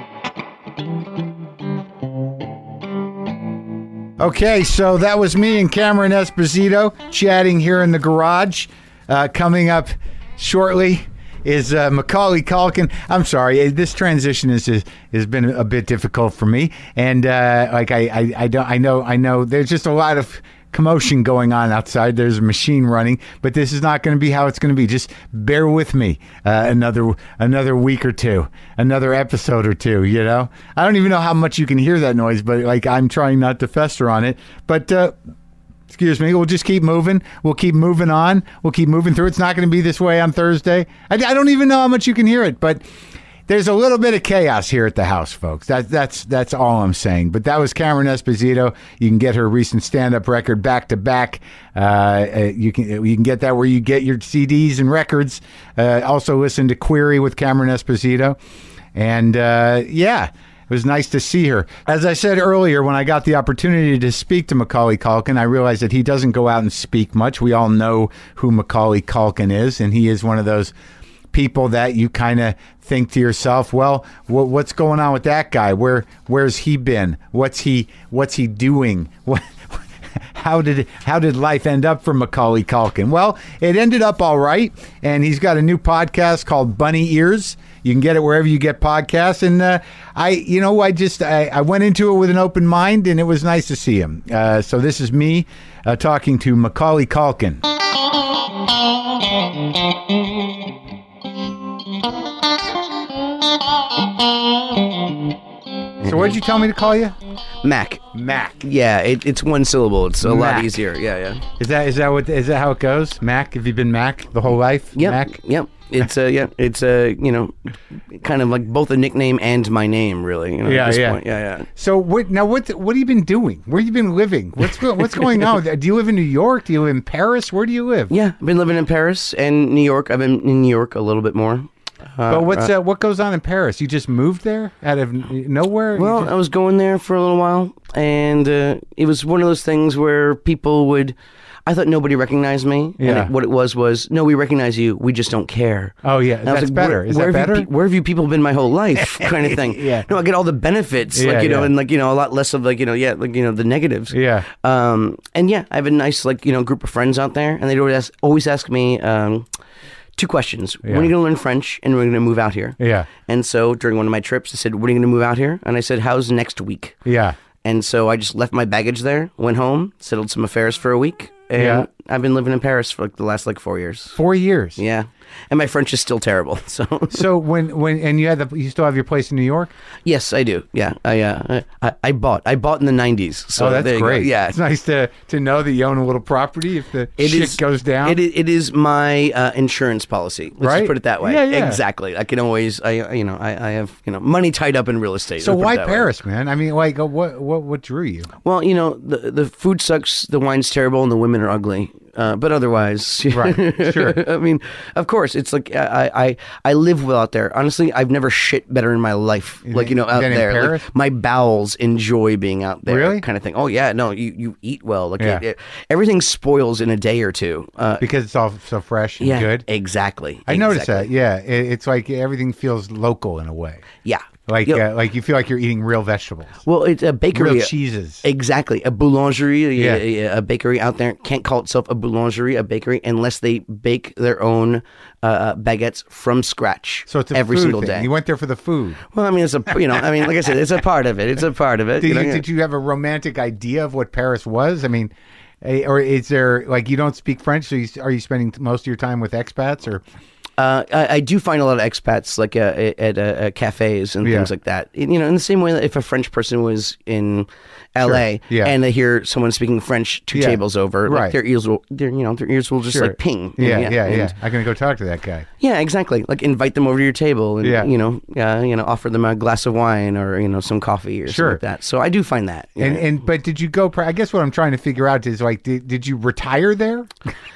Okay, so that was me and Cameron Esposito chatting here in the garage. Uh, coming up shortly is uh, Macaulay Culkin. I'm sorry, this transition is just, has been a bit difficult for me, and uh, like I, I, I don't, I know, I know. There's just a lot of commotion going on outside. There's a machine running, but this is not going to be how it's going to be. Just bear with me uh, another another week or two, another episode or two. You know, I don't even know how much you can hear that noise, but like I'm trying not to fester on it. But uh, excuse me, we'll just keep moving. We'll keep moving on. We'll keep moving through. It's not going to be this way on Thursday. I, I don't even know how much you can hear it, but there's a little bit of chaos here at the house, folks. That, that's that's all I'm saying. But that was Cameron Esposito. You can get her recent stand-up record back to back. Uh, you can you can get that where you get your C Ds and records. Uh, also listen to Query with Cameron Esposito. And uh, yeah, it was nice to see her. As I said earlier, when I got the opportunity to speak to Macaulay Culkin, I realized that he doesn't go out and speak much. We all know who Macaulay Culkin is, and he is one of those people that you kind of think to yourself, well, wh- what's going on with that guy? Where where's he been? What's he what's he doing? What, how did how did life end up for Macaulay Culkin? Well, it ended up all right, and he's got a new podcast called Bunny Ears. You can get it wherever you get podcasts, and uh, I, you know, I just I, I went into it with an open mind, and it was nice to see him. Uh, so this is me uh, talking to Macaulay Culkin. So what did you tell me to call you? Mac. Mac. Yeah, it, it's one syllable. It's a Mac. lot easier. Yeah, yeah. Is that is that what is that how it goes? Mac? Have you been Mac the whole life? Yep. Mac. Yep. It's a yeah. It's a you know, kind of like both a nickname and my name, really. You know, Yeah, at this yeah. Point. Yeah, yeah. So what now? What what have you been doing? Where have you been living? What's go- what's going on? Do you live in New York? Do you live in Paris? Where do you live? Yeah, I've been living in Paris and New York. I've been in New York a little bit more. Uh, But what's uh, what goes on in Paris? You just moved there out of n- nowhere? You Well, just- I was going there for a little while, and uh, it was one of those things where people would. I thought nobody recognized me, Yeah. and it, what it was was, no, we recognize you, we just don't care. oh yeah, And I was that's like, better. Where, Is where that have you better? pe- where have you people been my whole life, kind of thing? Yeah. No, I get all the benefits, Yeah, like you know, yeah. and like you know, a lot less of like you know, yeah, like you know, the negatives. Yeah. Um, and yeah, I have a nice like you know group of friends out there, and they'd always ask, always ask me um, two questions: Yeah. When are you going to learn French, and when are you going to move out here? Yeah. And so during one of my trips, I said, "When are you going to move out here?" And I said, "How's next week?" Yeah. And so I just left my baggage there, went home, settled some affairs for a week, and Yeah. I've been living in Paris for like the last like four years. Four years. Yeah, and my French is still terrible. So So when when and you had the you still have your place in New York? yes, I do. Yeah, I uh, I, I bought I bought in the nineties. So oh, that's there you go. great. Yeah, it's nice to to know that you own a little property if the It shit is- goes down. It is, it is my uh, insurance policy. Let's Right? just put it that way. Yeah, yeah. Exactly. I can always, I you know, I, I have you know money tied up in real estate. So Let's put why it that way. Paris, man? I mean, like, uh, what what what drew you? Well, you know, the the food sucks, the wine's terrible, and the women are ugly. Uh, but otherwise, Right, sure. I mean, of course, it's like I, I I live well out there. Honestly, I've never shit better in my life. You Like you know, out than in there, Like, Paris? my bowels enjoy being out there. Really? Kind of thing. Oh yeah, no, you, you eat well. Like Yeah. it, it- everything spoils in a day or two. Uh, Because it's all so fresh and yeah, good. exactly. I noticed that. exactly. Yeah, it, it's like everything feels local in a way. Yeah, Like, Yep. uh, like you feel like you're eating real vegetables, Well, it's a bakery. real cheeses. Exactly. A boulangerie, a, Yeah. a, a bakery out there can't call itself a boulangerie, a bakery, unless they bake their own uh, baguettes from scratch So it's a every food single thing. day. You went there for the food. Well, I mean, it's a, you know, I mean, like I said, it's a part of it. It's a part of it. Did you you, know, did you have a romantic idea of what Paris was? I mean, eh, or is there like you don't speak French? So you, are you spending most of your time with expats or? Uh, I, I do find a lot of expats like uh, at uh, uh, cafes and Yeah. things like that. You know, in the same way that if a French person was in L A Sure. Yeah. and they hear someone speaking French two Yeah. tables over, Right. like their ears will, their, you know, their ears will just Sure. like ping. Yeah, yeah, yeah. and- I'm gonna go talk to that guy. Yeah, exactly. Like invite them over to your table and Yeah. you know, uh, you know, offer them a glass of wine or you know some coffee or Sure. something like that. So I do find that. you And know. and but did you go? I guess what I'm trying to figure out is like, did, did you retire there?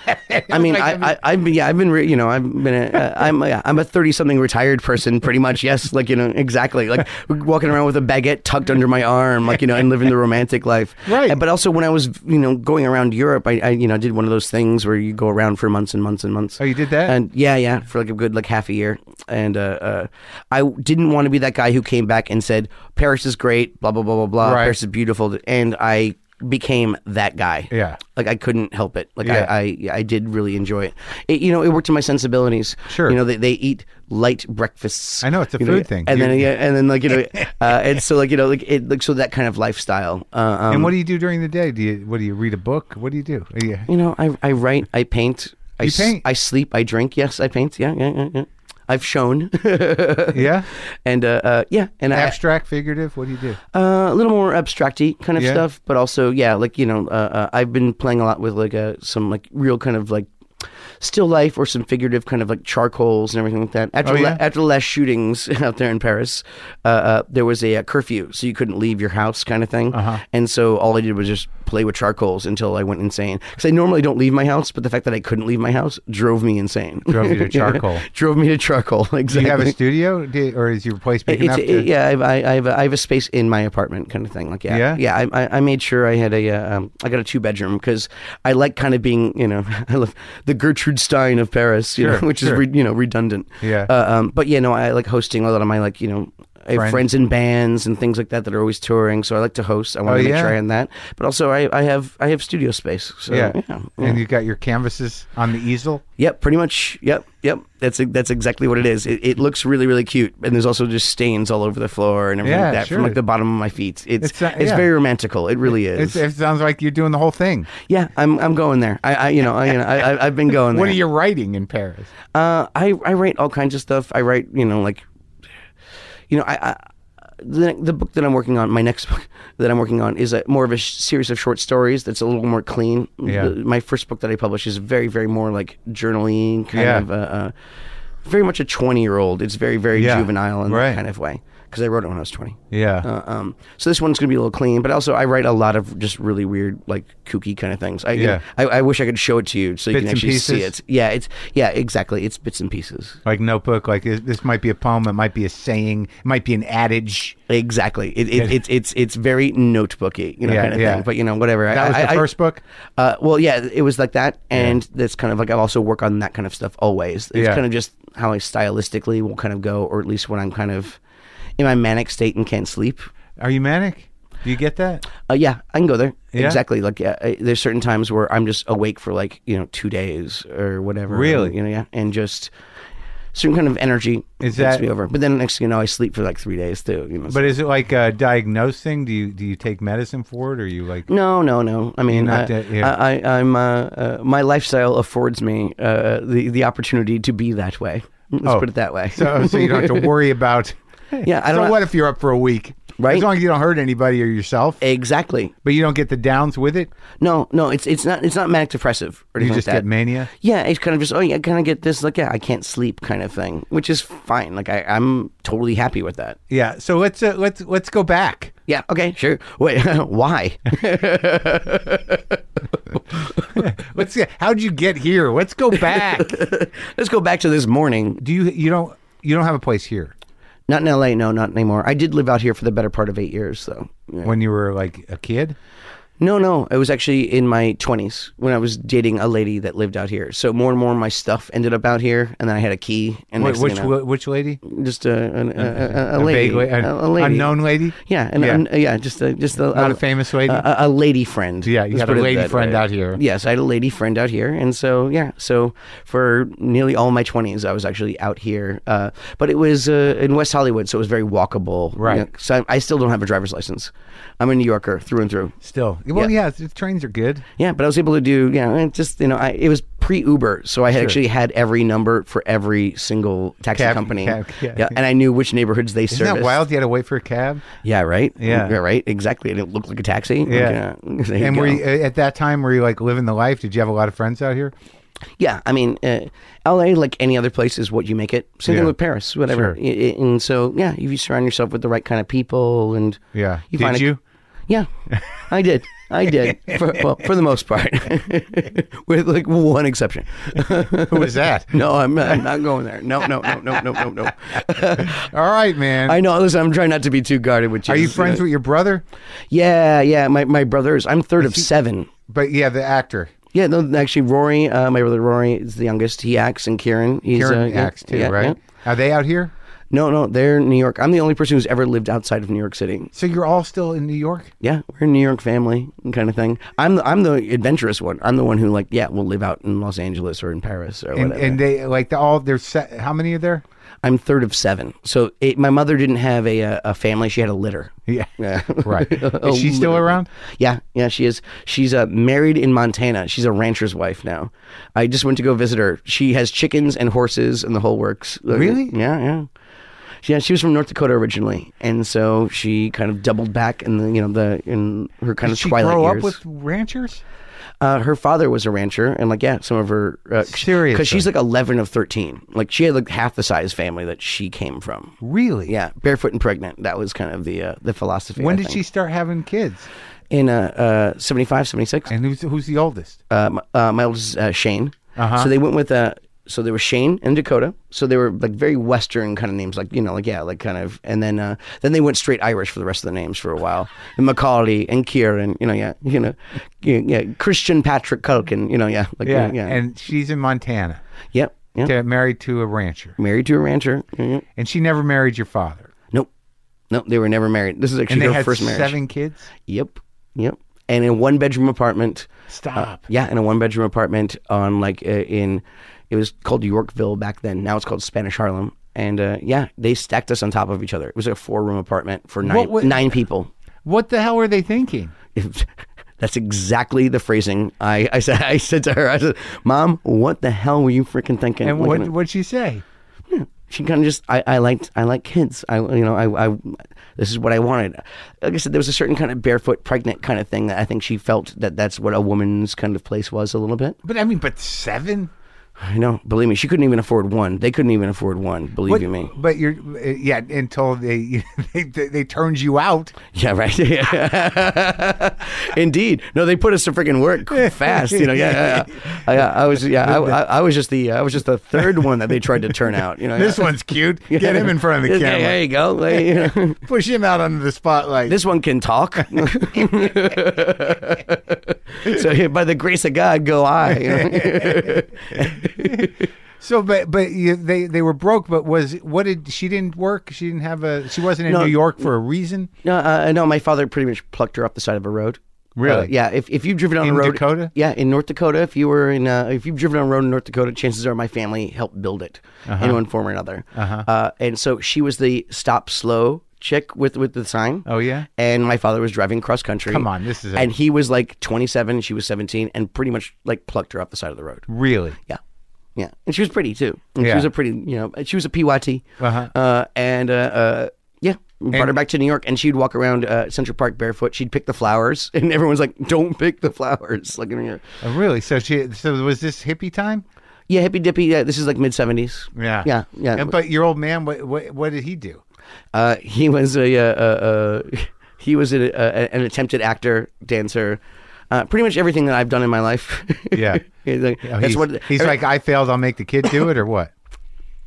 I mean, Like, I, I, I've been, yeah, I've been, re- you know, I've been, a, uh, I'm, yeah, I'm a thirty-something retired person, pretty much. Yes, like you know, exactly, like walking around with a baguette tucked under my arm, like you know, and living the romantic life. Right. Uh, But also, when I was, you know, going around Europe, I, I, you know, did one of those things where you go around for months and months and months. Oh, you did that? And yeah, yeah, for like a good like half a year. And uh, uh, I didn't want to be that guy who came back and said Paris is great, blah blah blah blah blah. Right. Paris is beautiful, and I became that guy. Yeah. Like I couldn't help it. Like Yeah. I, I, I did really enjoy it. it. You know, it worked to my sensibilities. Sure. You know, they, they eat light breakfasts. I know, it's a you know, food thing. And You- then yeah, and then like you know, uh, and so like you know, like it like so that kind of lifestyle. Uh, um, and what do you do during the day? Do you what do you read a book? What do you do? Are you- you know, I I write, I paint, I You s- paint? I sleep, I drink. Yes, I paint. Yeah, yeah, yeah. yeah. I've shown. yeah, and uh, uh, yeah, and I, abstract, figurative. What do you do? Uh, a little more abstracty kind of Yeah. stuff, but also yeah, like you know, uh, uh, I've been playing a lot with like uh, some like real kind of like still life or some figurative kind of like charcoals and everything like that. After Oh, the, yeah? la- after the last shootings out there in Paris, uh, uh, there was a, uh curfew, so you couldn't leave your house kind of thing. Uh-huh. And so all I did was just play with charcoals until I went insane. Because I normally don't leave my house, but the fact that I couldn't leave my house drove me insane. Drove you to charcoal. drove me to charcoal. Exactly. Do you have a studio, do you- or is your place big It's, enough? To... it- yeah, I have, I, I, have a, I have a space in my apartment, kind of thing. Like, yeah, Yeah? yeah. I, I, I made sure I had a, uh, um, I got a two bedroom because I like kind of being, you know, I love the Gertrude Stein of Paris, you Sure, know, which sure. is re, you know redundant. Yeah. Uh, um, but yeah, no, I like hosting a lot of my like you know. I have Friends. friends in bands and things like that that are always touring, so I like to host. I want Oh, to make yeah? sure I had that, but also I, I have I have studio space. So, yeah. yeah, yeah. And you got your canvases on the easel. Yep, pretty much. Yep, yep. That's that's exactly what it is. It, it looks really, really cute, and there's also just stains all over the floor and everything Yeah, like that sure. from like the bottom of my feet. It's It's, it's, uh, yeah. very romantical. It really It's, is. it sounds like you're doing the whole thing. yeah, I'm I'm going there. I, I you know I you know I I- I've been going there. What are you writing in Paris? Uh, I I write all kinds of stuff. I write you know like, you know I. I the, the book that I'm working on, my next book that I'm working on, is a, more of a sh- series of short stories that's a little more clean. Yeah. The- my first book that I published is very, very more like journaling, kind Yeah. of, uh, uh, very much a twenty-year-old. It's very, very Yeah. juvenile in Right. that kind of way. Because I wrote it when I was twenty. Yeah. Uh, um, so this one's going to be a little clean, but also I write a lot of just really weird, like kooky kind of things. I, Yeah. I, I wish I could show it to you so you Bits can and actually see pieces? it. Yeah, it's yeah, exactly. It's bits and pieces. Like notebook, like this this might be a poem, it might be a saying, it might be an adage. Exactly. It, Yeah. it, it's it's it's very notebooky, you know, Yeah, kind of yeah. thing. But you know, whatever. That was I, the I, first book? Uh, well, yeah, it was like that, and that's kind of like I also work on that kind of stuff always. It's Yeah. kind of just how I stylistically will kind of go, or at least when I'm kind of in my manic state and can't sleep. Are you manic? Do you get that? Uh, yeah, I can go there. Yeah? Exactly. Like, yeah, I, there's certain times where I'm just awake for like you know two days or whatever. Really? You know, yeah, and just certain kind of energy Is takes that- me over. But then next thing you know, I sleep for like three days too. You know, But is it like a diagnosed thing? Do you do you take medicine for it, or are you like? No, no, no. I mean, You're I, not that- yeah. I, I, I'm. Uh, uh, my lifestyle affords me uh, the the opportunity to be that way. Let's Oh. put it that way. So so you don't have to worry about. yeah, I don't. So know. what if you're up for a week? Right. As long as you don't hurt anybody or yourself. Exactly. But you don't get the downs with it. No, no. It's it's not it's not manic depressive or You anything just like get that. mania. Yeah, it's kind of just oh yeah, I kind of get this like yeah, I can't sleep kind of thing, which is fine. Like I, I'm totally happy with that. Yeah. So let's uh, let's let's go back. Yeah. Okay. Sure. Wait. Why? Let's see. How'd you get here? Let's go back. Let's go back to this morning. Do you you don't you don't have a place here Not in L A. No, not anymore. I did live out here for the better part of eight years, though. Yeah. when you were like a kid? No, no. It was actually in my twenties when I was dating a lady that lived out here. So more and more of my stuff ended up out here, and then I had a key. And Wait, next thing which you know, which lady? just a, a, a, a, a A lady, vague la- an a, a lady, unknown lady? Yeah, and Yeah. un- yeah, just a, just a, Not a famous lady? a, a lady friend. Yeah, you Let's had a put it lady that friend way. out here. Yes, I had a lady friend out here, and so yeah, so for nearly all my twenties, I was actually out here. Uh, but it was uh, in West Hollywood, so it was very walkable. Right. You know, so I, I still don't have a driver's license. I'm a New Yorker through and through. Still. Well, Yeah. yeah, the trains are good. Yeah, but I was able to do, you know, it just, you know, I, it was pre-Uber, so I had Sure. actually had every number for every single taxi Cab- company. cab- yeah. and I knew which neighborhoods they Isn't serviced. that wild? You had to wait for a cab? Yeah, right? Yeah. right, exactly. And it looked like a taxi. Like, Yeah. uh, there you And go. were you, at that time, were you like living the life? Did you have a lot of friends out here? Yeah, I mean, uh, L A, like any other place, is what you make it. Same Yeah. thing with Paris, whatever. Sure. I- I- And so, yeah, if you surround yourself with the right kind of people and... Yeah. You Did find a- you? Yeah, I did. I did. For, well, for the most part. With like one exception. Who was that? No, I'm, I'm not going there. No, no, no, no, no, no, no. All right, man. I know. Listen, I'm trying not to be too guarded with you. Are you friends with your brother? Yeah, yeah. My my brothers. I'm third of he- seven. But yeah, the actor. Yeah, no, actually, Rory, uh, my brother Rory is the youngest. He acts, and Kieran, he's Kieran uh, yeah, acts too, yeah, right? yeah. Are they out here? No, no, they're in New York. I'm the only person who's ever lived outside of New York City. So you're all still in New York? Yeah, we're a New York family kind of thing. I'm the, I'm the adventurous one. I'm the one who like, yeah, will live out in Los Angeles or in Paris or And, whatever. and they like the, all there's se- how many are there? I'm third of seven. So it, my mother didn't have a a a family. She had a litter. Yeah. Yeah. Right. A Is she still litter. around? Yeah, yeah, she is. She's uh, married in Montana. She's a rancher's wife now. I just went to go visit her. She has chickens and horses and the whole works. Really? Yeah, yeah. Yeah, she was from North Dakota originally, and so she kind of doubled back in the you know the in her kind Did of she twilight grow years. up with ranchers? Uh, her father was a rancher, and like yeah, some of her uh, Seriously? because she's like eleven of thirteen. Like she had like half the size family that she came from. Really? Yeah, barefoot and pregnant. That was kind of the uh, the philosophy. When I did think. she start having kids? In uh, uh, seventy-five, seventy-six. And who's who's the oldest? Uh, my, uh, my oldest is uh, Shane. Uh-huh. So they went with uh, so they were Shane and Dakota. So they were like very Western kind of names, like you know, like yeah, like kind of. And then uh, then they went straight Irish for the rest of the names for a while. And Macaulay and Kieran, you know, yeah, you know, yeah, yeah, Christian Patrick Culkin, you know, yeah, like Yeah. yeah, And she's in Montana. yep, yep. To- married to a rancher. Married to a rancher. Mhm. And she never married your father. Nope, nope, they were never married. This is And actually they her had first marriage. seven kids? Yep, yep. And in a one bedroom apartment. Stop. Yeah, in a one bedroom apartment on like uh, in, it was called Yorkville back then. Now it's called Spanish Harlem. And uh, yeah, they stacked us on top of each other. It was a four room apartment for nine What wa- nine people. What the hell were they thinking? That's exactly the phrasing I, I said. I said to her, I said, "Mom, what the hell were you freaking thinking?" And Like, what you know, what'd she say? she kind of just, I, I liked, I like kids. I, you know, I, I, this is what I wanted. Like I said, there was a certain kind of barefoot, pregnant kind of thing that I think she felt that that's what a woman's kind of place was a little bit. But I mean, but seven? I know. Believe me, she couldn't even afford one. They couldn't even afford one. Believe What- you me. But you're uh, yeah until they they they, they turned you out. Yeah, right. Indeed. No, they put us to freaking work fast. You know. Yeah. yeah, yeah. I, I was. Yeah. I, I, I was just the. I was just the third one that they tried to turn out. You know. This yeah. one's cute. Get him in front of the Yeah, camera. There you go. Like, you know, Push him out under the spotlight. this one can talk. So yeah, by the grace of God, go I. You know? So, but but you, they they were broke. But was what did she didn't work? She didn't have a. She wasn't in No. New York for a reason. No, uh, no. My father pretty much plucked her off the side of a road. Really? Uh, yeah. If if you've driven on In a road, Dakota? Yeah, in North Dakota. If you were in, uh, if you've driven on a road in North Dakota, chances are my family helped build it in one form or another. Uh-huh. Uh, and so she was the stop slow chick with with the sign. Oh yeah. And my father was driving cross country. Come on, this is a- and he was like twenty-seven, she was seventeen, and pretty much like plucked her off the side of the road. Really? Yeah. Yeah. And she was pretty too. And Yeah. She was a pretty, you know, she was a P Y T. Uh-huh. Uh, and, uh, uh, yeah, brought her back to New York, and she'd walk around uh, Central Park barefoot. She'd pick the flowers, and everyone's like, "Don't pick the flowers!" Like, in here. Oh, really? So she. So was this hippie time? Yeah, hippy dippy. Yeah, this is like mid seventies. Yeah. yeah, yeah. And, but your old man, what what, what did he do? Uh, he was a, uh, uh, uh, he was a, a, an attempted actor, dancer, uh, pretty much everything that I've done in my life. Yeah. He's like, Oh, that's he's what he's like. I failed. I'll make the kid do it, or what?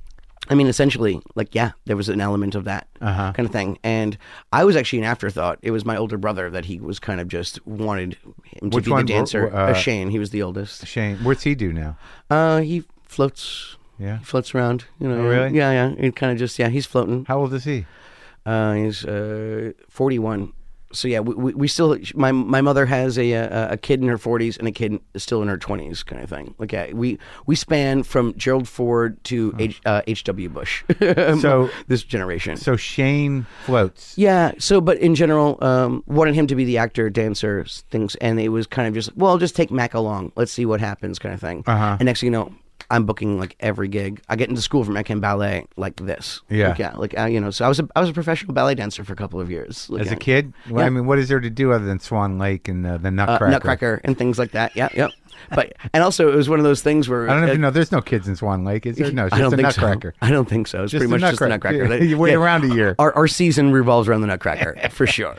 I mean, essentially, like, yeah, there was an element of that Uh-huh. kind of thing. And I was actually an afterthought. It was my older brother that he was kind of just wanted him to Which be one? the dancer. Uh, Uh, Shane, he was the oldest. Shane, what's he do now? Uh, he floats. Yeah. He floats around. You know. Oh, really? Yeah, yeah. It kind of just, yeah, he's floating. How old is he? Uh, he's uh, forty-one. So yeah, we, we, we still. My my mother has a a, a kid in her forties and a kid still in her twenties, kind of thing. Like yeah, we we span from Gerald Ford to H, uh, H W Bush. So this generation. So Shane floats. Yeah. So, but in general, um, wanted him to be the actor, dancer, things, and it was kind of just, well, just take Mac along. Let's see what happens, kind of thing. Uh-huh. And next thing you know, I'm booking like every gig. I get into school for Metcalf Ballet like this. Yeah. Like, yeah. Like uh, you know, so I was a I was a professional ballet dancer for a couple of years. Like, As a yeah. kid? Well, Yeah. I mean, what is there to do other than Swan Lake and uh, the Uh, Nutcracker? Nutcracker and things like that. Yeah, yeah. But and also it was one of those things where I don't know if uh, you know, there's no kids in Swan Lake, is there? No, it's I just don't a think Nutcracker. so. I don't think so. It's Just pretty the much just the Nutcracker. Nutcracker. You wait around a year. Our, our season revolves around the Nutcracker for sure.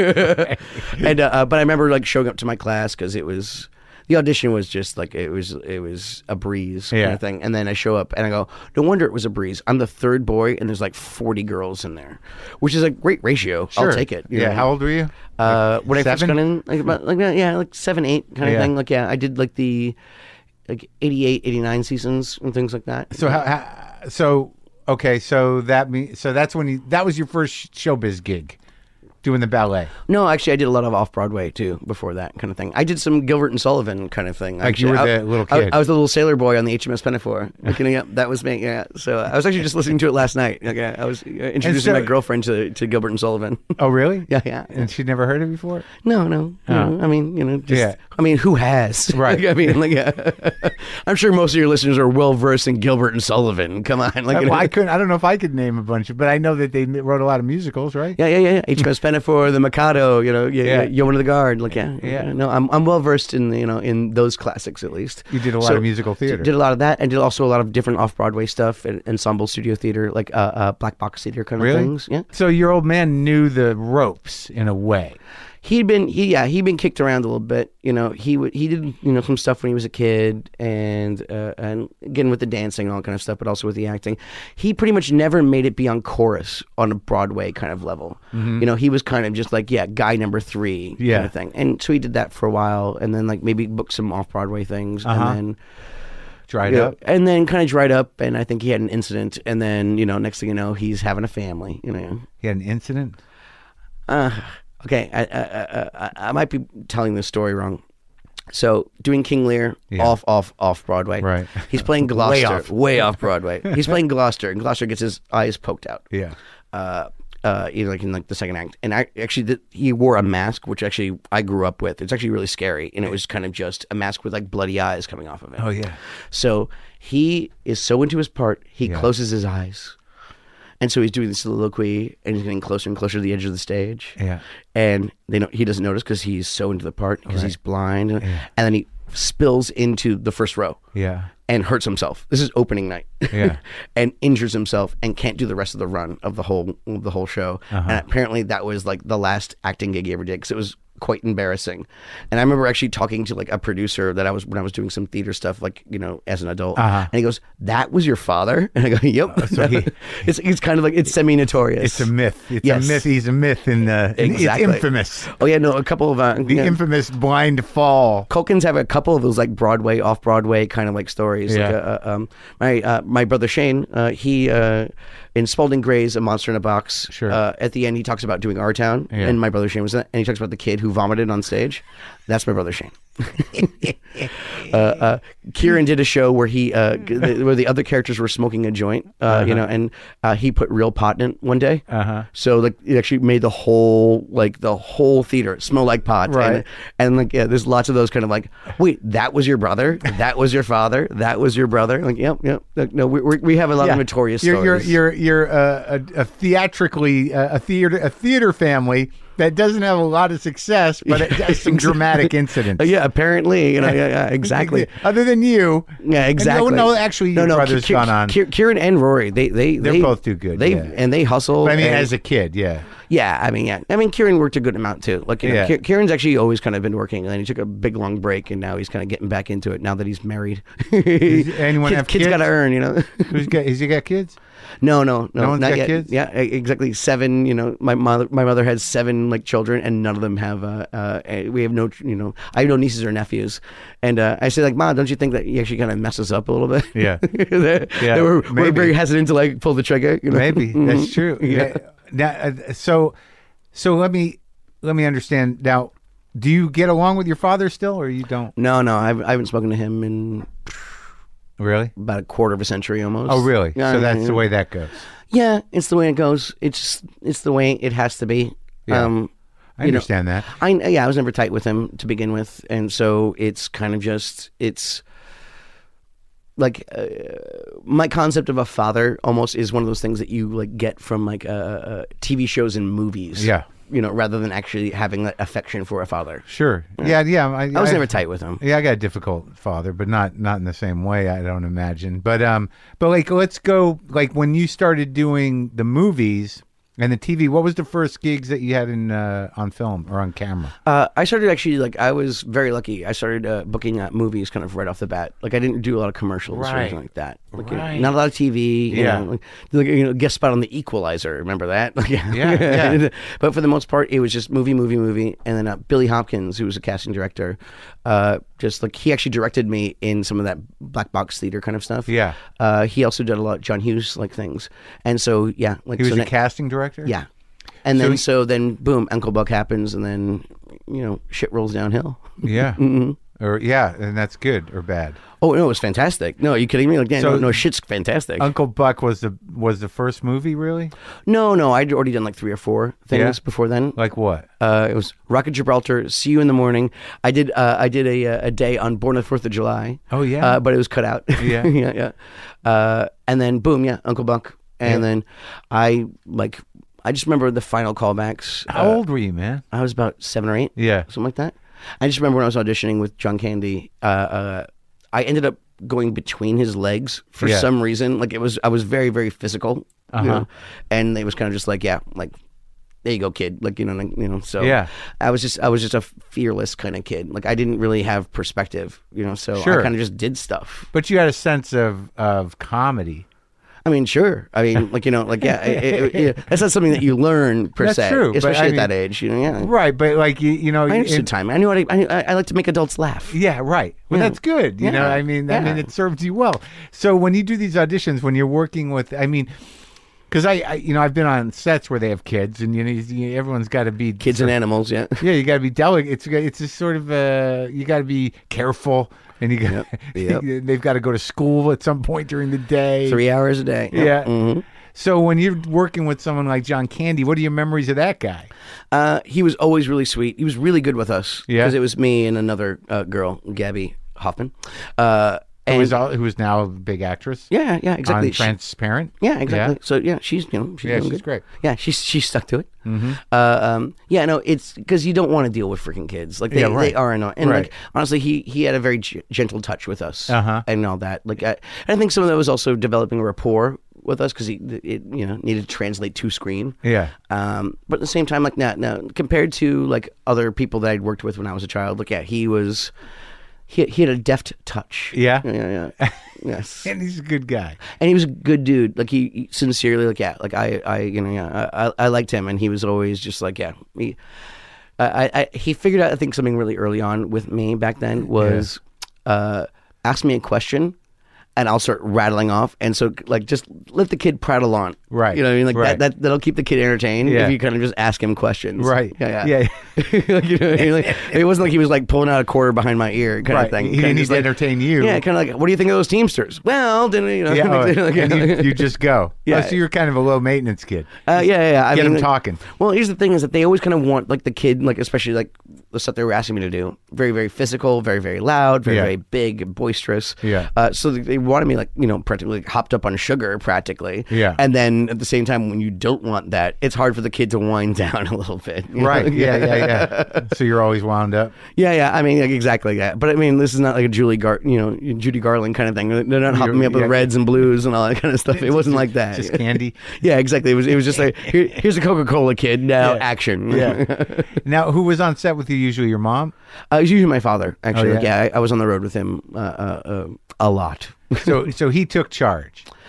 and uh, uh, but I remember like showing up to my class because it was. The audition was just like it was it was a breeze kind Yeah. of thing. And then I show up and I go, no wonder it was a breeze. I'm the third boy and there's like forty girls in there, which is a great ratio. Sure. I'll take it. you Yeah. know. How old were you? Uh, when I first seven? got in, like about like that, yeah, like seven, eight kind of Yeah. thing. Like yeah, I did like the like eighty-eight, eighty-nine seasons and things like that. So how, how? So okay. So that mean. So that's when you. That was your first showbiz gig, doing the ballet. No, actually, I did a lot of off Broadway too before that kind of thing. I did some Gilbert and Sullivan kind of thing. Like Actually, you were I- the little I, kid. I was the little sailor boy on the H M S Pinafore. Like, you know, yeah, that was me. Yeah. So I was actually just listening to it last night. Like, yeah, I was uh, introducing so- my girlfriend to, to Gilbert and Sullivan. Oh, really? Yeah, yeah. And she'd never heard it before. No, no. Oh. no. I mean, you know, just, Yeah. I mean, who has? Right. Like, I mean, like, yeah. I'm sure most of your listeners are well versed in Gilbert and Sullivan. Come on, like, I, you know. well, I couldn't. I don't know if I could name a bunch of, but I know that they wrote a lot of musicals, right? Yeah, yeah, yeah, yeah. H M S Pinafore, The Mikado, you know, yeah, Yeah. yeah. Yeoman of the Guard, like yeah, Yeah. No, I'm I'm well versed in you know in those classics at least. You did a lot So, of musical theater. Did a lot of that, and did also a lot of different off Broadway stuff and ensemble studio theater, like uh, uh black box theater kind of Really? things. Yeah, So your old man knew the ropes in a way. he'd been he yeah he'd been kicked around a little bit. You know, he would he did you know some stuff when he was a kid, and uh, and again with the dancing and all that kind of stuff, but also with the acting. He pretty much never made it beyond chorus on a Broadway kind of level. You know, he was kind of just like yeah, guy number three Yeah. kind of thing. And so he did that for a while, and then like maybe booked some off Broadway things, Uh-huh. and then. Dried you know, up. and then kind of dried up, and I think he had an incident, and then you know, next thing you know, he's having a family. You know, He had an incident. uh, okay, I, I, I, I might be telling this story wrong. So doing King Lear Yeah. off, off, off Broadway. Right. He's playing Gloucester, Way off. way off Broadway. He's playing Gloucester, and Gloucester gets his eyes poked out. Yeah. Uh, uh, either like in like the second act, and I actually did, he wore a mask, which actually I grew up with. It's actually really scary, and it was kind of just a mask with like bloody eyes coming off of it. Oh yeah. So he is so into his part, he Yeah. closes his eyes. And so he's doing the soliloquy, and he's getting closer and closer to the edge of the stage. Yeah. And they know he doesn't notice because he's so into the part because Right. he's blind. Yeah. And then he spills into the first row Yeah. and hurts himself. This is opening night. Yeah. And injures himself and can't do the rest of the run of the whole of the whole show. Uh-huh. And apparently that was like the last acting gig he ever did because it was quite embarrassing. And I remember actually talking to like a producer that I was when I was doing some theater stuff, like you know, as an adult. Uh-huh. And he goes, "That was your father?" And I go, "Yep." so he- it's it's kind of like it's semi-notorious. It's a myth. It's Yes. a myth. He's a myth in the. Exactly. It's infamous. Oh yeah, no, a couple of uh, The yeah. infamous blind fall. Culkins have a couple of those like Broadway, off Broadway kind of like stories. Yeah. Like, uh, uh, um, my uh, my brother Shane, uh, he uh, in Spalding Gray's A Monster in a Box. Sure. Uh, at the end, he talks about doing Our Town, Yeah. and my brother Shane was in it, and he talks about the kid who vomited on stage. That's my brother Shane. uh, uh, Kieran did a show where he uh, g- the, where the other characters were smoking a joint, uh, Uh-huh. you know, and uh, he put real pot in it one day. Uh-huh. So like it actually made the whole like the whole theater smell like pot. Right. And, and like yeah, there's lots of those kind of like, wait, that was your brother? That was your father? That was your brother? Like yep, yep. Like, no, we we we have a lot Yeah. of notorious You're stories. you're you're, you're uh, a, a theatrically uh, a theater a theater family that doesn't have a lot of success, but it has some dramatic incidents. Uh, yeah, apparently, you know, yeah, yeah, exactly. Other than you, Yeah, exactly. And no, no, actually, your brother's Ki- gone on. Ki- Kieran and Rory, they they They're they, both too good, They yeah. and they hustle. But I mean, and- as a kid, yeah. yeah, I mean, yeah, I mean, Kieran worked a good amount too. Like, you know, Yeah. Ki- Kieran's actually always kind of been working, and then he took a big long break, and now he's kind of getting back into it. Now that he's married, anyone kids, have kids kids? got to earn, you know. Who's got? Has he got kids? No, no, no, No one's not got yet. kids? Yeah, e- exactly. Seven. You know, my mother, my mother has seven like children, and none of them have. Uh, uh, eh, we have no, you know, I have no nieces or nephews, and uh, I say like, Mom, don't you think that you actually kind of mess us up a little bit? Yeah. that, Yeah, that we're, maybe. we're very hesitant to like pull the trigger. You know? Maybe that's true. Yeah. Now, uh, so, so let me let me understand now. Do you get along with your father still, or you don't? No, no, I've, I haven't spoken to him in Really? about a quarter of a century almost. Oh, really? Yeah, So that's yeah. the way that goes. Yeah, it's the way it goes. It's it's the way it has to be. Yeah. Um, I you know, understand that. I yeah, I was never tight with him to begin with, and so it's kind of just it's like uh, my concept of a father almost is one of those things that you like get from like uh, uh, T V shows and movies. Yeah. You know, rather than actually having that affection for a father. Sure. Yeah, yeah. I, I was never tight with him. Yeah, I got a difficult father, but not not in the same way. I don't imagine. But um, but like, let's go. Like when you started doing the movies and the T V, what was the first gigs that you had in uh, on film or on camera? Uh, I started actually like I was very lucky. I started uh, booking uh, movies kind of right off the bat. Like I didn't do a lot of commercials or Right. anything like that. Like, you know, Right. not a lot of T V. You Yeah. know, like, like, you know, guest spot on The Equalizer. Remember that? Like, yeah. Yeah, yeah. But for the most part, it was just movie, movie, movie. And then uh, Billy Hopkins, who was a casting director, uh, just like he actually directed me in some of that black box theater kind of stuff. Yeah. Uh, he also did a lot of John Hughes like things. And so yeah, like He was so a ne- casting director. yeah. And So then he- so then boom, Uncle Buck happens, and then you know shit rolls downhill. Yeah. Mm-hmm. Or yeah, and that's good or bad. Oh no, it was fantastic. No, are you kidding me? Like, yeah, So- no, no, shit's fantastic. Uncle Buck was the was the first movie, really? no, no, I'd already done like three or four things Yeah? before then. Like what? Uh, it was Rocket Gibraltar, See You in the Morning. I did uh, I did a a day on Born on the Fourth of July. Oh, yeah? uh, but it was cut out. Yeah. yeah, yeah. Uh, and then boom, yeah, Uncle Buck, and Yeah. then I like I just remember the final callbacks. How Uh, old were you, man? I was about seven or eight. Yeah. Something like that. I just remember when I was auditioning with John Candy, uh, uh, I ended up going between his legs for Yeah. some reason. Like it was, I was very, very physical, Uh-huh. you know? And it was kind of just like, yeah, like there you go, kid. Like you know, like, you know. So Yeah. I was just, I was just a fearless kind of kid. Like I didn't really have perspective, you know. So Sure. I kind of just did stuff. But you had a sense of of comedy. I mean, sure. I mean, like you know, like yeah, it, it, it, that's not something that you learn per That's se, true, but especially I at mean- that age. You know, yeah. Right, but like you, you know, I understood in- time. I knew what I, I, I like to make adults laugh. yeah, right. Well, Yeah. that's good. You know, Yeah. I mean, I Yeah. mean, it serves you well. So when you do these auditions, when you're working with, I mean, because I, I, you know, I've been on sets where they have kids, and you know, you, everyone's got to be Kids and animals, yeah. yeah, you got to be delicate. It's it's a sort of uh, you got to be careful, and you got Yep. they've got to go to school at some point during the day. Three hours a day. Yeah. hmm So when you're working with someone like John Candy, what are your memories of that guy? Uh, he was always really sweet. He was really good with us. Yeah. Because it was me and another uh, girl, Gabby Hoffman. Uh, Who and was all, who is now a big actress? yeah, yeah, exactly. On She- Transparent. yeah, exactly. So yeah, she's you know she's Yeah, doing she's good. great. Yeah, she's she's stuck to it. Mm-hmm. Uh, um, yeah, no, it's because you don't want to deal with freaking kids. Like they, Yeah, right. they are annoying. And Right. like honestly, he he had a very g- gentle touch with us Uh-huh. and all that. Like I, I think some of that was also developing a rapport with us because he it you know needed to translate to screen. Yeah. Um, but at the same time, like now, now compared to like other people that I'd worked with when I was a child, like yeah, he was he he had a deft touch. Yeah? yeah, yeah. Yes. And he's a good guy. And he was a good dude. Like he, he sincerely, like yeah, like I, I, you know, yeah, I, I, I liked him, and he was always just like yeah. He, I, I, he figured out I think something really early on with me back then was, uh, ask me a question, and I'll start rattling off, and so like just let the kid prattle on. Right, You know what I mean? Like right. that, that that'll keep the kid entertained Yeah. if you kind of just ask him questions. Right. Yeah. Yeah. Yeah. Like, you know what I mean? Like, it wasn't like he was like pulling out a quarter behind my ear kind Right. of thing. He Kinda didn't need just to like- entertain you. Yeah, kind of like, what do you think of those Teamsters? Well, didn't you know? Yeah, oh, like, and you, you just go. Yeah. Oh, so you're kind of a low maintenance kid. Uh, yeah, yeah, yeah. I Get mean, him like- talking. Well, here's the thing: is that they always kind of want like the kid, like especially like the stuff they were asking me to do, very, very physical, very, very loud, very, Yeah. very big, and boisterous. Yeah. Uh, so they- they wanted me like you know practically like, hopped up on sugar, practically. Yeah. And then at the same time, when you don't want that, it's hard for the kid to wind down a little bit. you know? Right. Yeah, yeah, yeah. So you're always wound up. Yeah, yeah. I mean, like, exactly that. But I mean, this is not like a Julie Gar, you know, Judy Garland kind of thing. They're not hopping me up with yeah. reds and blues and all that kind of stuff. It wasn't like that. Just candy. Yeah, exactly. It was. It was just like Here, here's a Coca-Cola kid. Now Yeah. action. Yeah. Now, who was on set with you usually? Your mom? Uh, it was usually my father. Actually, Oh, Like, yeah? yeah, I, I was on the road with him uh, uh, uh, a lot. So so he took charge.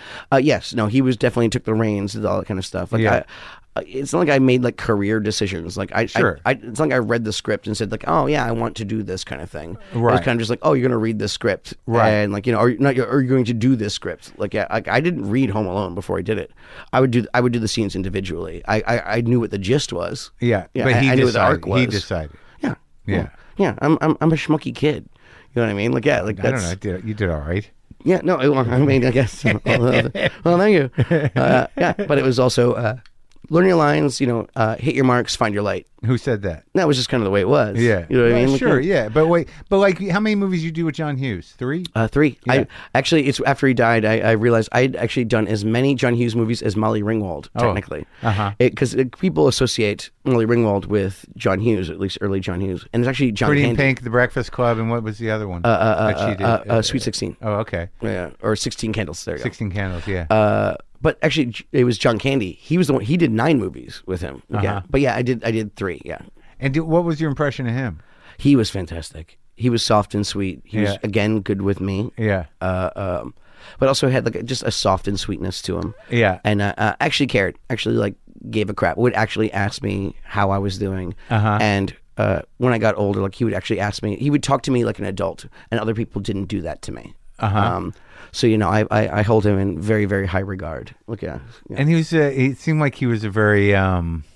Uh, yes, no, he was definitely took the reins and all that kind of stuff. Like, Yeah. I, it's not like I made like career decisions. Like, I, Sure. I, I, it's not like I read the script and said like, oh yeah, I want to do this kind of thing. It was Right. kind of just like, oh, you're going to read this script, Right. And like, you know, are you not? Are you going to do this script? Like, yeah, like I didn't read Home Alone before I did it. I would do, I would do the scenes individually. I, I, I knew what the gist was. Yeah, Yeah, but I- he I knew what the decided. arc was. He decided. Yeah, Yeah. Well, yeah. I'm, I'm, I'm a schmucky kid. You know what I mean? Like, yeah, like I that's. don't know. I did, you did all right. Yeah, no, it- I mean, I guess. well, thank you. Uh, yeah, but it was also uh, learn your lines. You know, uh, hit your marks, find your light. Who said that? That was just kind of the way it was. Yeah. you know what Well, I mean? Like, sure. Yeah. But wait. But like, how many movies you do with John Hughes? Three. Uh, three. Yeah. I actually, it's after he died. I, I realized I'd actually done as many John Hughes movies as Molly Ringwald. Technically, Uh-huh. because people associate Molly Ringwald with John Hughes, at least early John Hughes, and it's actually John Pretty in Candy. Pink, The Breakfast Club, and what was the other one? Uh, uh, that she uh, did? uh, uh, Sweet Sixteen. Oh, okay. Yeah, or Sixteen Candles. There you go. Sixteen Candles. Yeah. Uh, but actually, J- it was John Candy. He was the one. He did nine movies with him. Yeah, Uh-huh. but yeah, I did. I did three. Yeah, and do, what was your impression of him? he was fantastic. He was soft and sweet. He Yeah. was again good with me. Yeah. Uh, um, but also had like a, just a soft and sweetness to him. Yeah. And uh, uh, actually cared. Actually, like gave a crap. Would actually ask me how I was doing. Uh-huh. And uh, when I got older, like he would actually ask me. He would talk to me like an adult, and other people didn't do that to me. Uh-huh. Um, so you know, I, I I hold him in very very high regard. Look, yeah. yeah. And he was. Uh, he seemed like he was a very. Um,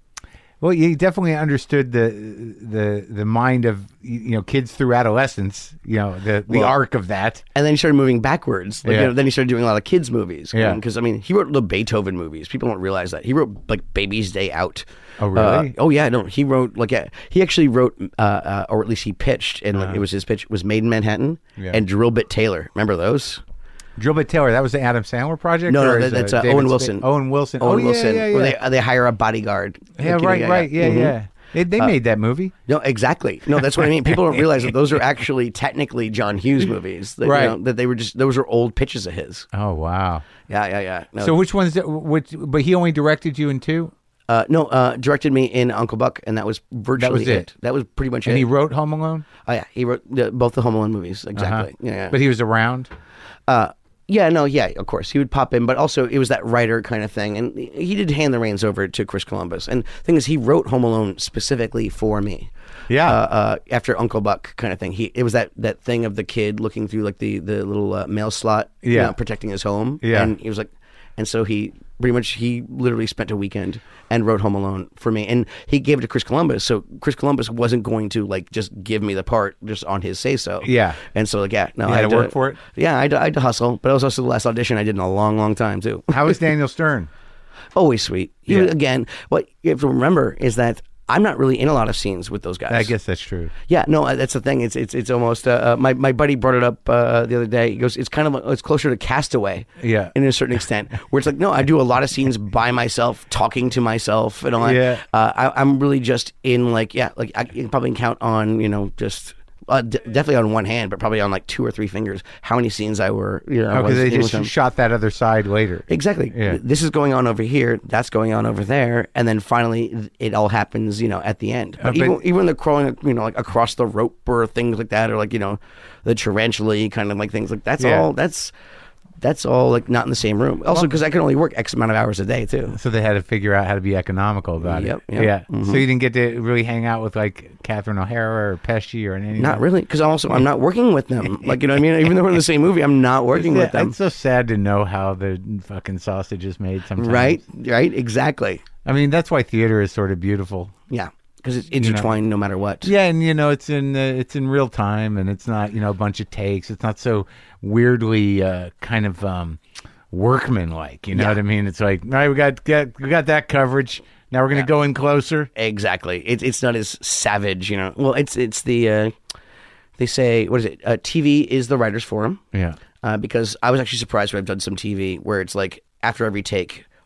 well, he definitely understood the the the mind of you know kids through adolescence. You know the the Well, arc of that. And then he started moving backwards. Like, Yeah. you know, then he started doing a lot of kids movies. Yeah. Because I mean, he wrote the Beethoven movies. People don't realize that he wrote like Baby's Day Out. Oh, really? Uh, oh yeah, no. He wrote like yeah, he actually wrote, uh, uh, or at least he pitched, and like, it was his pitch was Made in Manhattan Uh-huh. Yeah. and Drill Bit Taylor. Remember those? Drill Bit Taylor. That was the Adam Sandler project. No, no, or that- is that's, it uh, David Owen Spade? Wilson. Owen Wilson. Owen oh, yeah, Wilson. Yeah, yeah, Where they uh, they hire a bodyguard. yeah, Like, you know, right, right. Yeah, Mhm. yeah. They, they made that movie. No, exactly. No, that's what I mean. People don't realize that those are actually technically John Hughes movies. That, you Right. know, that they were just those are old pitches of his. Oh wow. Yeah, yeah, yeah. No, So which ones? Which? But he only directed you in two, Uh, no, uh, directed me in Uncle Buck, and that was virtually was it. That was pretty much and it. he wrote Home Alone. oh yeah, he wrote the, both the Home Alone movies. Exactly. Uh-huh. Yeah, yeah. But he was around. uh, yeah, no, yeah, of course he would pop in, but also it was that writer kind of thing, and he did hand the reins over to Chris Columbus. And the thing is, he wrote Home Alone specifically for me. Yeah. Uh, uh, after Uncle Buck kind of thing, he it was that, that thing of the kid looking through like the the little uh, mail slot, you Yeah. know, protecting his home. Yeah. and he was like, and so he pretty much he literally spent a weekend and wrote Home Alone for me, and he gave it to Chris Columbus. So Chris Columbus wasn't going to like just give me the part just on his say so. Yeah. and so like yeah, no, You I had to work for it? Yeah, I had, to, I had to hustle, but it was also the last audition I did in a long, long time too. How was Daniel Stern? Always sweet. He Yeah. was- again, what you have to remember is that I'm not really in a lot of scenes with those guys. I guess that's true. Yeah, no, uh, that's the thing. It's it's it's almost. Uh, uh, my my buddy brought it up uh, the other day. He goes, it's kind of it's closer to Castaway. Yeah. in a certain extent, where it's like, no, I do a lot of scenes by myself, talking to myself, and all that. Yeah. Uh, I, I'm really just in like yeah, like I can probably count on you know just. Uh, d- definitely on one hand, but probably on like two or three fingers. How many scenes I were, you know, I Oh, was because they in just with them. shot that other side later. Exactly. Yeah. This is going on over here. That's going on over there, and then finally th- it all happens, you know, at the end. But Uh, but- even even when they're crawling, you know, like across the rope or things like that, or like you know, the tarantula kind of like things like that's Yeah. all. That's that's all like not in the same room. Also, because I can only work X amount of hours a day too. So they had to figure out how to be economical about Yep, it. yep. Yeah. Mhm. So you didn't get to really hang out with like Catherine O'Hara or Pesci or any. Not really, because also I'm not working with them. Like you know, what I mean, even though we're in the same movie, I'm not working with them. It's so sad to know how the fucking sausage is made sometimes. Right, right, exactly. I mean, that's why theater is sort of beautiful. Yeah, because it's intertwined no matter what. Yeah, and you know, it's in uh, it's in real time, and it's not you know a bunch of takes. It's not so weirdly uh, kind of um, workman like. You know Yeah. what I mean? It's like, all right, we got, got we got that coverage. Now we're gonna go in closer. Exactly. It's it's not as savage, you know. Well, it's it's the uh, they say what is it? Uh, T V is the writer's forum. Yeah. Uh, because I was actually surprised when I've done some T V where it's like after every take,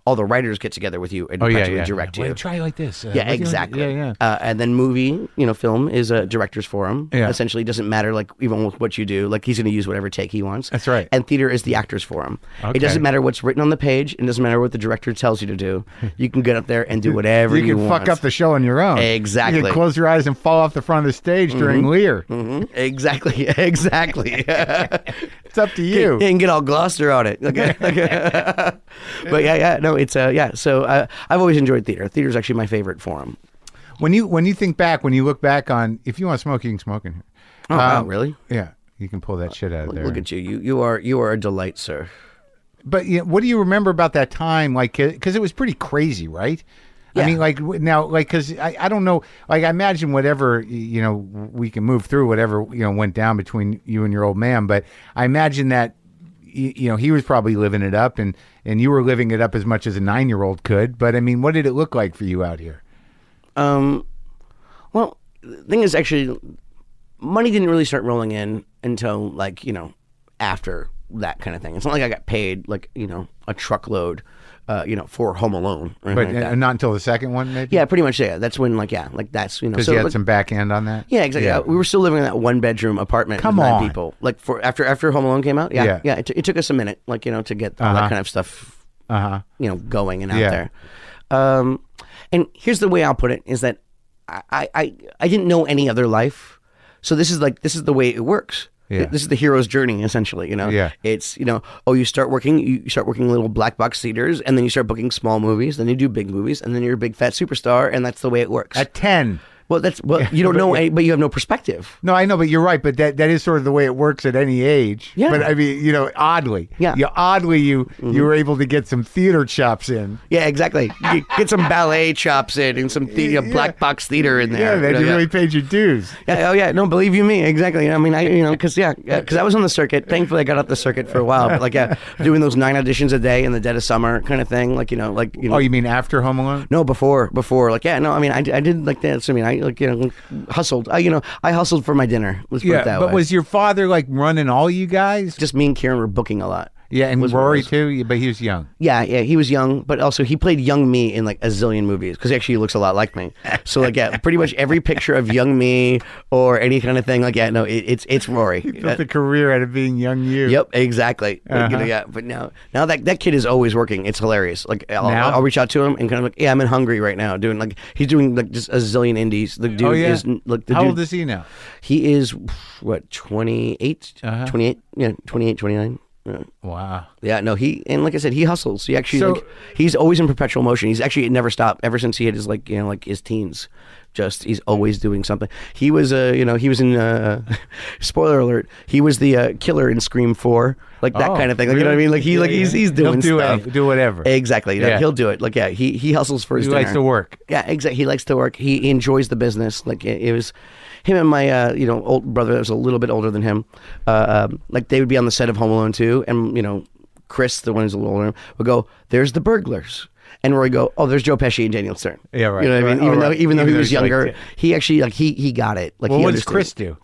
all the writers get together with you and Oh, yeah, practically yeah. direct Wait, you. try like this. Uh, Yeah, what do you- exactly. Yeah, yeah. Uh, and then movie, you know, film is a director's forum. Yeah. Essentially, it doesn't matter like even with what you do. Like he's going to use whatever take he wants. That's right. And theater is the actor's forum. Okay. It doesn't matter what's written on the page. It doesn't matter what the director tells you to do. You can get up there and do whatever you, You can want. fuck up the show on your own. Exactly. You can close your eyes and fall off the front of the stage during Lear. Mhm. Exactly. Exactly. It's up to you. Yeah, and get all Gloucester on it. Okay. But yeah, yeah, no, it's uh, yeah. So uh, I've always enjoyed theater. Theater is actually my favorite forum. When you when you think back, when you look back on, if you want to smoke, you can smoke in here. Oh, wow, Um, really? Yeah, you can pull that shit out of there. Look at you. You you are you are a delight, sir. But you know, what do you remember about that time? Like, because it was pretty crazy, right? Yeah. I mean, like w- now, like, because I, I don't know, like, I imagine whatever, y- you know, we can move through whatever, you know, went down between you and your old man. But I imagine that, y- you know, he was probably living it up and, and you were living it up as much as a nine year old could. But I mean, what did it look like for you out here? Um, well, the thing is, actually, money didn't really start rolling in until like you know after that kind of thing. It's not like I got paid like you know a truckload, uh, you know, for Home Alone. Or But anything like uh, that. not until the second one, maybe? Yeah, pretty much. Yeah, that's when like yeah, like that's you know. Because so, you had like- some back end on that? Yeah, exactly. Yeah. Uh, we were still living in that one bedroom apartment Come with nine on. people. Like for after after Home Alone came out. Yeah, Yeah. yeah. It, t- it took us a minute, like you know, to get all Uh-huh. that kind of stuff, Uh huh. you know, going and out Yeah. there. Um, and here's the way I'll put it: is that I, I I didn't know any other life, so this is like this is the way it works. Yeah. This is the hero's journey, essentially. You know, Yeah. It's you know, oh, you start working, you start working little black box theaters, and then you start booking small movies, then you do big movies, and then you're a big fat superstar, and that's the way it works. At ten. well, that's well, you don't know, any, but you have no perspective. No, I know, but you're right. But that, that is sort of the way it works at any age. Yeah. But I mean, you know, oddly, Yeah. you oddly you you were able to get some theater chops in. Yeah, exactly. You get some ballet chops in and some the, you know, Yeah. black box theater in Yeah, there. that you know, you yeah. really paid your dues. Yeah, oh yeah, no, believe you me, exactly. I mean, I you know, because yeah, because I was on the circuit. Thankfully, I got off the circuit for a while. But like, yeah, doing those nine auditions a day in the dead of summer, kind of thing. Like you know, like you know. Oh, you mean after Home Alone? No, before, before, like, yeah, no, I mean, I, I did like that. So, I mean, I like, you know, hustled. I, you know, I hustled for my dinner. Let's put it that but way. was your father like running all you guys? Just me and Kieran were booking a lot. Yeah, and was what it Rory was. too. Yeah, but he was young. Yeah, yeah, he was young, but also he played young me in like a zillion movies because actually he looks a lot like me. So like, yeah, pretty much every picture of young me or any kind of thing, like, yeah, no, it, it's it's Rory. Built a career out of being young you. Yep, exactly. Like, you know, Uh-huh. yeah, but now, now that that kid is always working. It's hilarious. Like, I'll, Now? I'll reach out to him and kind of like, yeah, I'm in Hungary right now, doing like he's doing like just a zillion indies. The dude Oh yeah. is like the How dude. old is he now? He is what twenty-eight, Uh-huh. twenty-eight, yeah, twenty-eight, twenty-nine. Yeah. Wow. Yeah, no, he and like I said, he hustles. He actually So- like he's always in perpetual motion. He's actually never stopped ever since he had his like you know like his teens. Just he's always doing something. He was uh you know he was in uh spoiler alert. He was the uh, killer in Scream four, like that Oh, kind of thing. Like you know what I really? mean? Like he Yeah, like he's yeah. he's doing He'll do stuff. any- do whatever. Exactly. Yeah. Yeah. He'll do it. Like yeah, he he hustles for his He dinner. likes to work. Yeah, exactly. He likes to work. He, he enjoys the business. Like it, it was him and my uh, you know old brother that was a little bit older than him. Uh, um, like they would be on the set of Home Alone two, and you know Chris, the one who's a little older, would go, "There's the burglars." And Roy go, oh, there's Joe Pesci and Daniel Stern. Yeah, right. You know what I mean? Right. Even Oh, though right. even though Even he though was he's like- younger, he actually like he he got it. Like Well, he what does understood. Chris do?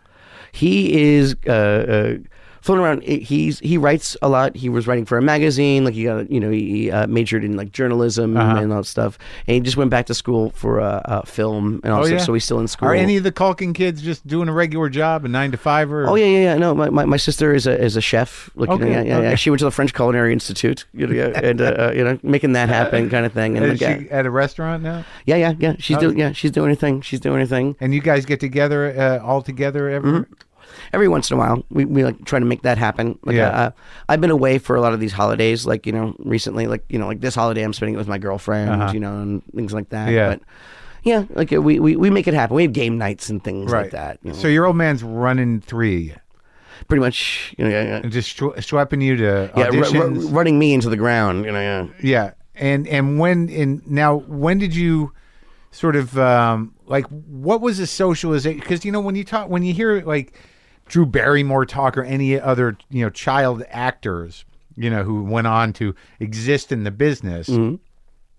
He is uh, uh, floating around. He's he writes a lot. He was writing for a magazine. Like he got you know he uh, majored in like journalism Uh-huh. and all that stuff. And he just went back to school for uh, uh, film and all Oh, that yeah? stuff. So he's still in school. Are any of the Culkin kids just doing a regular job, a nine to five, or? Oh yeah, yeah, yeah. No, my, my, my sister is a is a chef. Like, you Okay, know, yeah, yeah, yeah. okay. She went to the French Culinary Institute, you know, yeah, and uh, uh, you know, making that happen, kind of thing. And Is like, she yeah, at a restaurant now? yeah, yeah, yeah. She's Oh. doing, yeah, she's doing her thing. She's doing her thing. And you guys get together uh, all together every? Mm-hmm. Every once in a while, we, we like try to make that happen. Like, Yeah. uh, I've been away for a lot of these holidays. Like you know, recently, like you know, like this holiday, I'm spending it with my girlfriend. Uh-huh. You know, and things like that. Yeah. But yeah, like uh, we, we we make it happen. We have game nights and things Right. like that. You know? So your old man's running three, pretty much, you know, yeah, yeah. and just sw- sweeping you to Yeah, ru- ru- auditions. running me into the ground. You know, yeah. Yeah, and and when and now when did you sort of um, like what was the socialization? Because you know when you talk when you hear like Drew Barrymore talk or any other you know child actors you know who went on to exist in the business,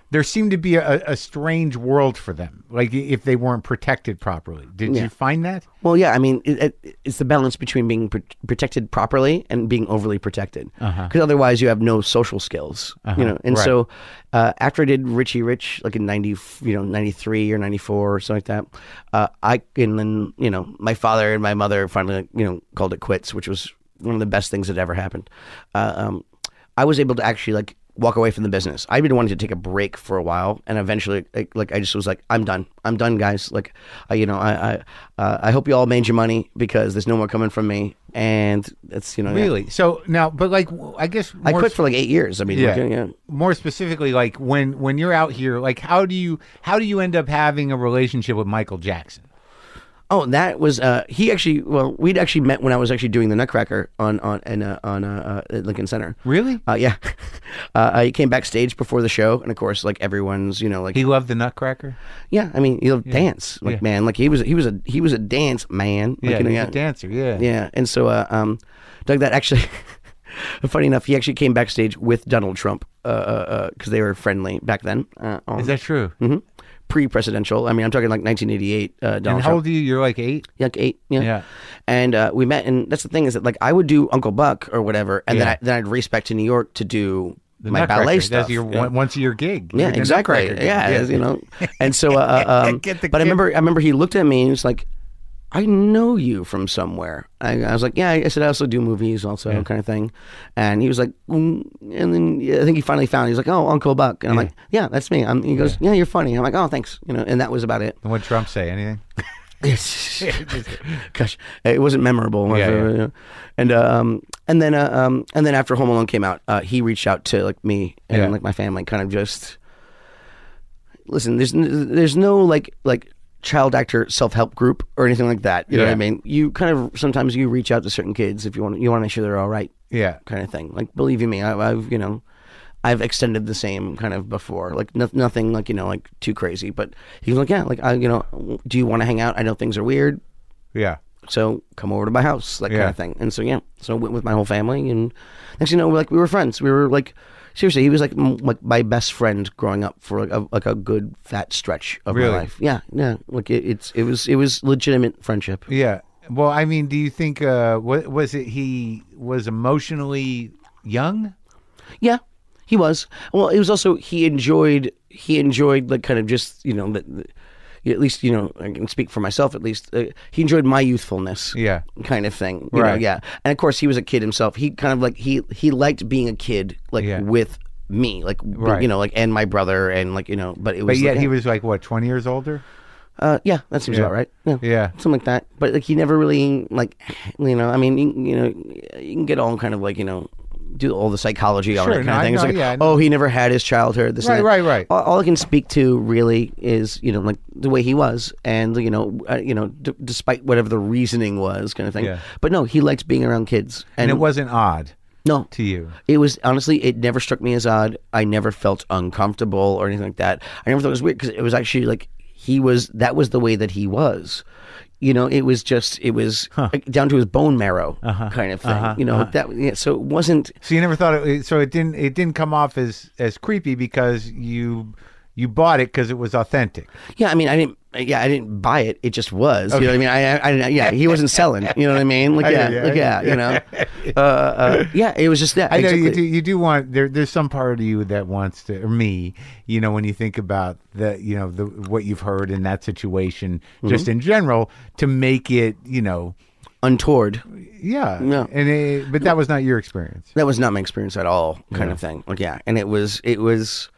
there seemed to be a, a strange world for them, like if they weren't protected properly. Did Yeah. you find that? Well, yeah, I mean, it, it, it's the balance between being pr- protected properly and being overly protected. Because Uh-huh. otherwise, you have no social skills, Uh-huh, you know. And right. so, uh, after I did Richie Rich, like in ninety, you know, ninety three or ninety four or something like that, uh, I and then you know, my father and my mother finally, you know, called it quits, which was one of the best things that ever happened. Uh, um, I was able to actually like walk away from the business. I've been wanting to take a break for a while, and eventually, like, like I just was like, I'm done. I'm done, guys. Like, I, you know, I, I, uh, I hope you all made your money because there's no more coming from me. And it's, you know, yeah. Really? So now, but like, I guess I more quit for like eight years. I mean, Yeah. like, yeah. more specifically, like when when you're out here, like how do you how do you end up having a relationship with Michael Jackson? Oh, that was uh, he actually. Well, we'd actually met when I was actually doing the Nutcracker on on and uh, on uh, uh, at Lincoln Center. Really? Uh, yeah, uh, I came backstage before the show, and of course, like everyone's, you know, like He loved the Nutcracker. yeah. I mean, he'll dance, like Yeah. man, like he was he was a he was a dance man. Like, Yeah, you know, he's yeah. a dancer. Yeah. Yeah, and so uh, um, Doug, that actually, funny enough, he actually came backstage with Donald Trump because uh, uh, 'cause they were friendly back then. Uh, um, Is that true? hmm pre-presidential? I mean, I'm talking like nineteen eighty-eight. Uh, Donald And how Trump. old are you? You're like eight. Yeah, like eight, yeah. Yeah. And uh, we met, and that's the thing is that like I would do Uncle Buck or whatever, and then Yeah. I, then I'd race back to New York to do The my Nutcracker. ballet stuff. That's your yeah. one, once a year gig. Yeah, You're the exactly. Nutcracker gig. Yeah, you know. And so, uh, uh, um, Get the but I kid- remember, I remember he looked at me and he was like, "I know you from somewhere." I, I was like, "Yeah." I said, "I also do movies, also Yeah. kind of thing." And he was like, mm, and then yeah, I think he finally found. He was like, "Oh, Uncle Buck," and I'm Yeah. like, "Yeah, that's me." I'm, he goes, "Yeah, you're funny." I'm like, "Oh, thanks," you know. And that was about it. And what Trump say? Anything? Gosh, it wasn't memorable. Yeah, Uh, yeah. And um, and then uh, um, and then after Home Alone came out, uh, he reached out to like me and Yeah. like my family, kind of just listen. There's n- there's no like like child actor self help group or anything like that. You know what Yeah. I mean? You kind of sometimes you reach out to certain kids if you want you want to make sure they're all right, Yeah. kind of thing. Like believe you me, I, I've you know. I've extended the same kind of before, like no, nothing like you know like too crazy. But he was like, yeah, like I, you know, do you want to hang out? I know things are weird. Yeah. So come over to my house, like Yeah. kind of thing. And so yeah, so I went with my whole family, and next thing you know, like we were friends. We were like seriously, he was like m- like my best friend growing up for like a like a good fat stretch of Really? my life. Yeah, yeah. Like it, it's it was it was legitimate friendship. Yeah. Well, I mean, do you think uh, what was it? He was emotionally young. Yeah, he was. Well, it was also he enjoyed he enjoyed like kind of just you know the, the, at least you know I can speak for myself at least uh, he enjoyed my youthfulness. Yeah. Kind of thing, you Right. know, yeah. And of course, he was a kid himself. He kind of like he he liked being a kid, like Yeah. with me, like Right. you know, like and my brother, and like you know. But it was, But yet like, he was like what, twenty years older? uh, yeah, that seems Yeah. about right. Yeah. Yeah. something like that. But like he never really like, you know, I mean, you, you know, you can get all kind of like you know. Do all the psychology on Sure, it kind no, of I thing. It's know, like, yeah, I know. oh, he never had his childhood. This and Right, that. right, right. All, all I can speak to really is, you know, like the way he was, and you know, uh, you know, d- despite whatever the reasoning was, kind of thing. Yeah. But no, he liked being around kids, And, it wasn't odd no. to you. It was honestly, it never struck me as odd. I never felt uncomfortable or anything like that. I never thought it was weird because it was actually like he was. That was the way that he was. You know, it was just it was like, down to his bone marrow kind of thing. uh-huh, you know, uh-huh. that yeah, so it wasn't. So you never thought it. So it didn't. It didn't come off as as creepy because you you bought it because it was authentic. Yeah, I mean, I didn't. Yeah, I didn't buy it. It just was. You know what I mean? I, I, I yeah, he wasn't selling. You know what I mean? Like I yeah, hear you, like, I yeah, hear you know. Uh, uh, yeah, it was just that. I know you exactly. do. You do want there. There's some part of you that wants to, or me. You know, when you think about the, you know, the what you've heard in that situation, just Mm-hmm. in general, to make it, you know, Untoward. yeah. No. And it, but that was not your experience. That was not my experience at all, kind Yeah. of thing. Like yeah, and it was it was,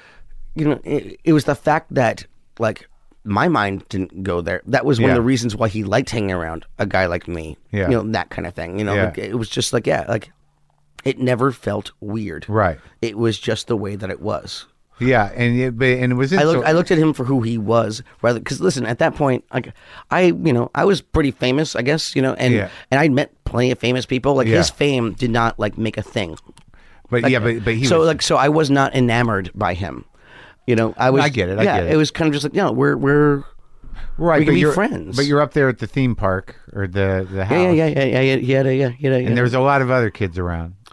you know, it, it was the fact that like my mind didn't go there. That was one Yeah. of the reasons why he liked hanging around a guy like me. Yeah. You know, that kind of thing. You know, Yeah. like, it was just like yeah, like it never felt weird. Right. It was just the way that it was. Yeah. And it, but and it was. I looked. I looked at him for who he was, rather because listen, at that point, like I, you know, I was pretty famous, I guess, you know, and Yeah. and I met plenty of famous people. Like Yeah. his fame did not like make a thing. But Like, yeah. But but he so was, like so I was not enamored by him. You know, I was. I get it, I yeah, get it. was kind of just like you know, we're we're right. we can but be you're, friends. But you're up there at the theme park or the the house. yeah yeah yeah yeah yeah. He had a yeah he had a, And there was a lot of other kids around.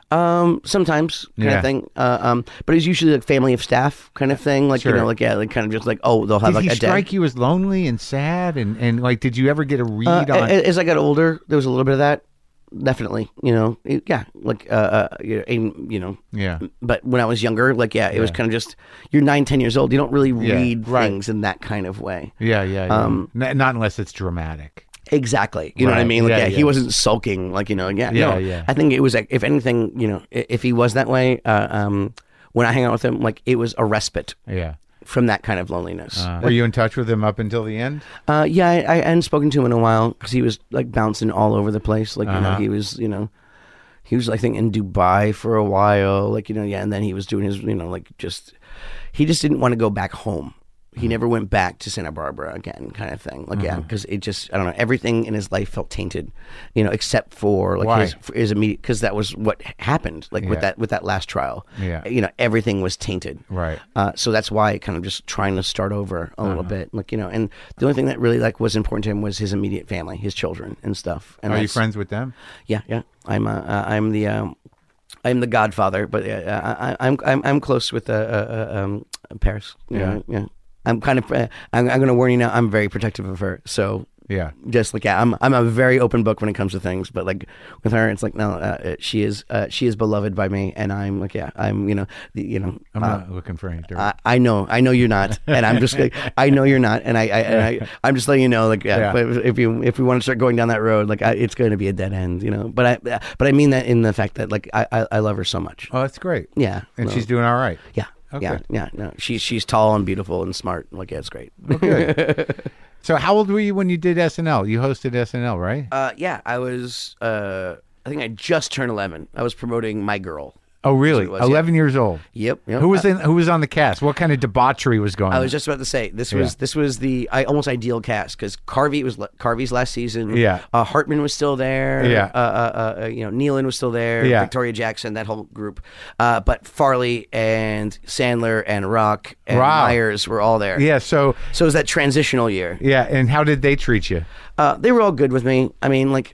Um, sometimes kind Yeah. of thing. Uh, um, but it's usually like family of staff kind of thing. Like Sure. you know, like yeah, like kind of just like oh, they'll have Did like he a strike dad. you as lonely and sad? And, and like, did you ever get a read Uh, on? a- as I got older, there was a little bit of that. Definitely, you know, it- yeah, like uh, uh you know, and, you know, yeah. but when I was younger, like yeah, it was Yeah. kind of just you're nine, ten years old. You don't really Yeah, read right. things in that kind of way. Yeah, yeah, yeah. Um, N- not unless it's dramatic. Exactly. You know what I Right. mean? Like, Yeah, yeah, yeah. he wasn't sulking. Like, you know, yeah, Yeah, no. yeah. I think it was, like, if anything, you know, i- if he was that way, uh, um, when I hang out with him, like, it was a respite Yeah. from that kind of loneliness. Uh, were you in touch with him up until the end? Uh, yeah, I, I hadn't spoken to him in a while because he was, like, bouncing all over the place. Like, you know, Uh-huh. he was, you know, he was, I think, in Dubai for a while. Like, you know, yeah, and then he was doing his, you know, like, just, he just didn't want to go back home. He never went back to Santa Barbara again, kind of thing. Like, yeah, because it just, I don't know, everything in his life felt tainted, you know, except for like Why? his, his immediate, because that was what happened, like Yeah. with that with that last trial. Yeah. you know, everything was tainted. Right. Uh, so that's why kind of just trying to start over a Uh-huh. little bit, like you know, and the only thing that really like was important to him was his immediate family, his children and stuff. And Are you that's- friends with them? Yeah, yeah. I'm uh, uh, I'm the um, I'm the godfather, but uh, I, I'm I'm I'm close with uh, uh, uh, um, Paris. You Yeah. know, yeah. I'm kind of. Uh, I'm, I'm going to warn you now. I'm very protective of her. So Yeah. just like yeah, I'm. I'm a very open book when it comes to things. But like with her, it's like no. Uh, she is. Uh, she is beloved by me, and I'm like yeah. I'm. You know. The, you know. I'm uh, not looking for any dirt. I, I know, I know you're not, and I'm just like, I know you're not, and I, I, and I I'm just letting you know, like, yeah, Yeah. But if you, if we want to start going down that road, like, I, it's going to be a dead end, you know. But I, but I mean that in the fact that, like, I, I, I love her so much. oh, that's great. Yeah, And no, she's doing all right. yeah, Okay. yeah, yeah. No, she's she's tall and beautiful and smart. Like, yeah, it's great. Good. So how old were you when you did S N L? You hosted S N L, right? Uh, yeah, I was. Uh, I think I just turned eleven. I was promoting My Girl. Oh, really? it was, yeah. eleven years old. Yep. yep. Who was I, in? Who was on the cast? What kind of debauchery was going I on? was just about to say this Yeah. was this was the I, almost ideal cast because Carvey was Carvey's last season. Yeah. uh, Hartman was still there. Yeah. uh, uh, uh, you know Nealon was still there. Yeah. Victoria Jackson, that whole group. Uh, but Farley and Sandler and Rock and Wow. Myers were all there. Yeah. So So it was that transitional year. yeah. And how did they treat you? Uh, they were all good with me. I mean, like.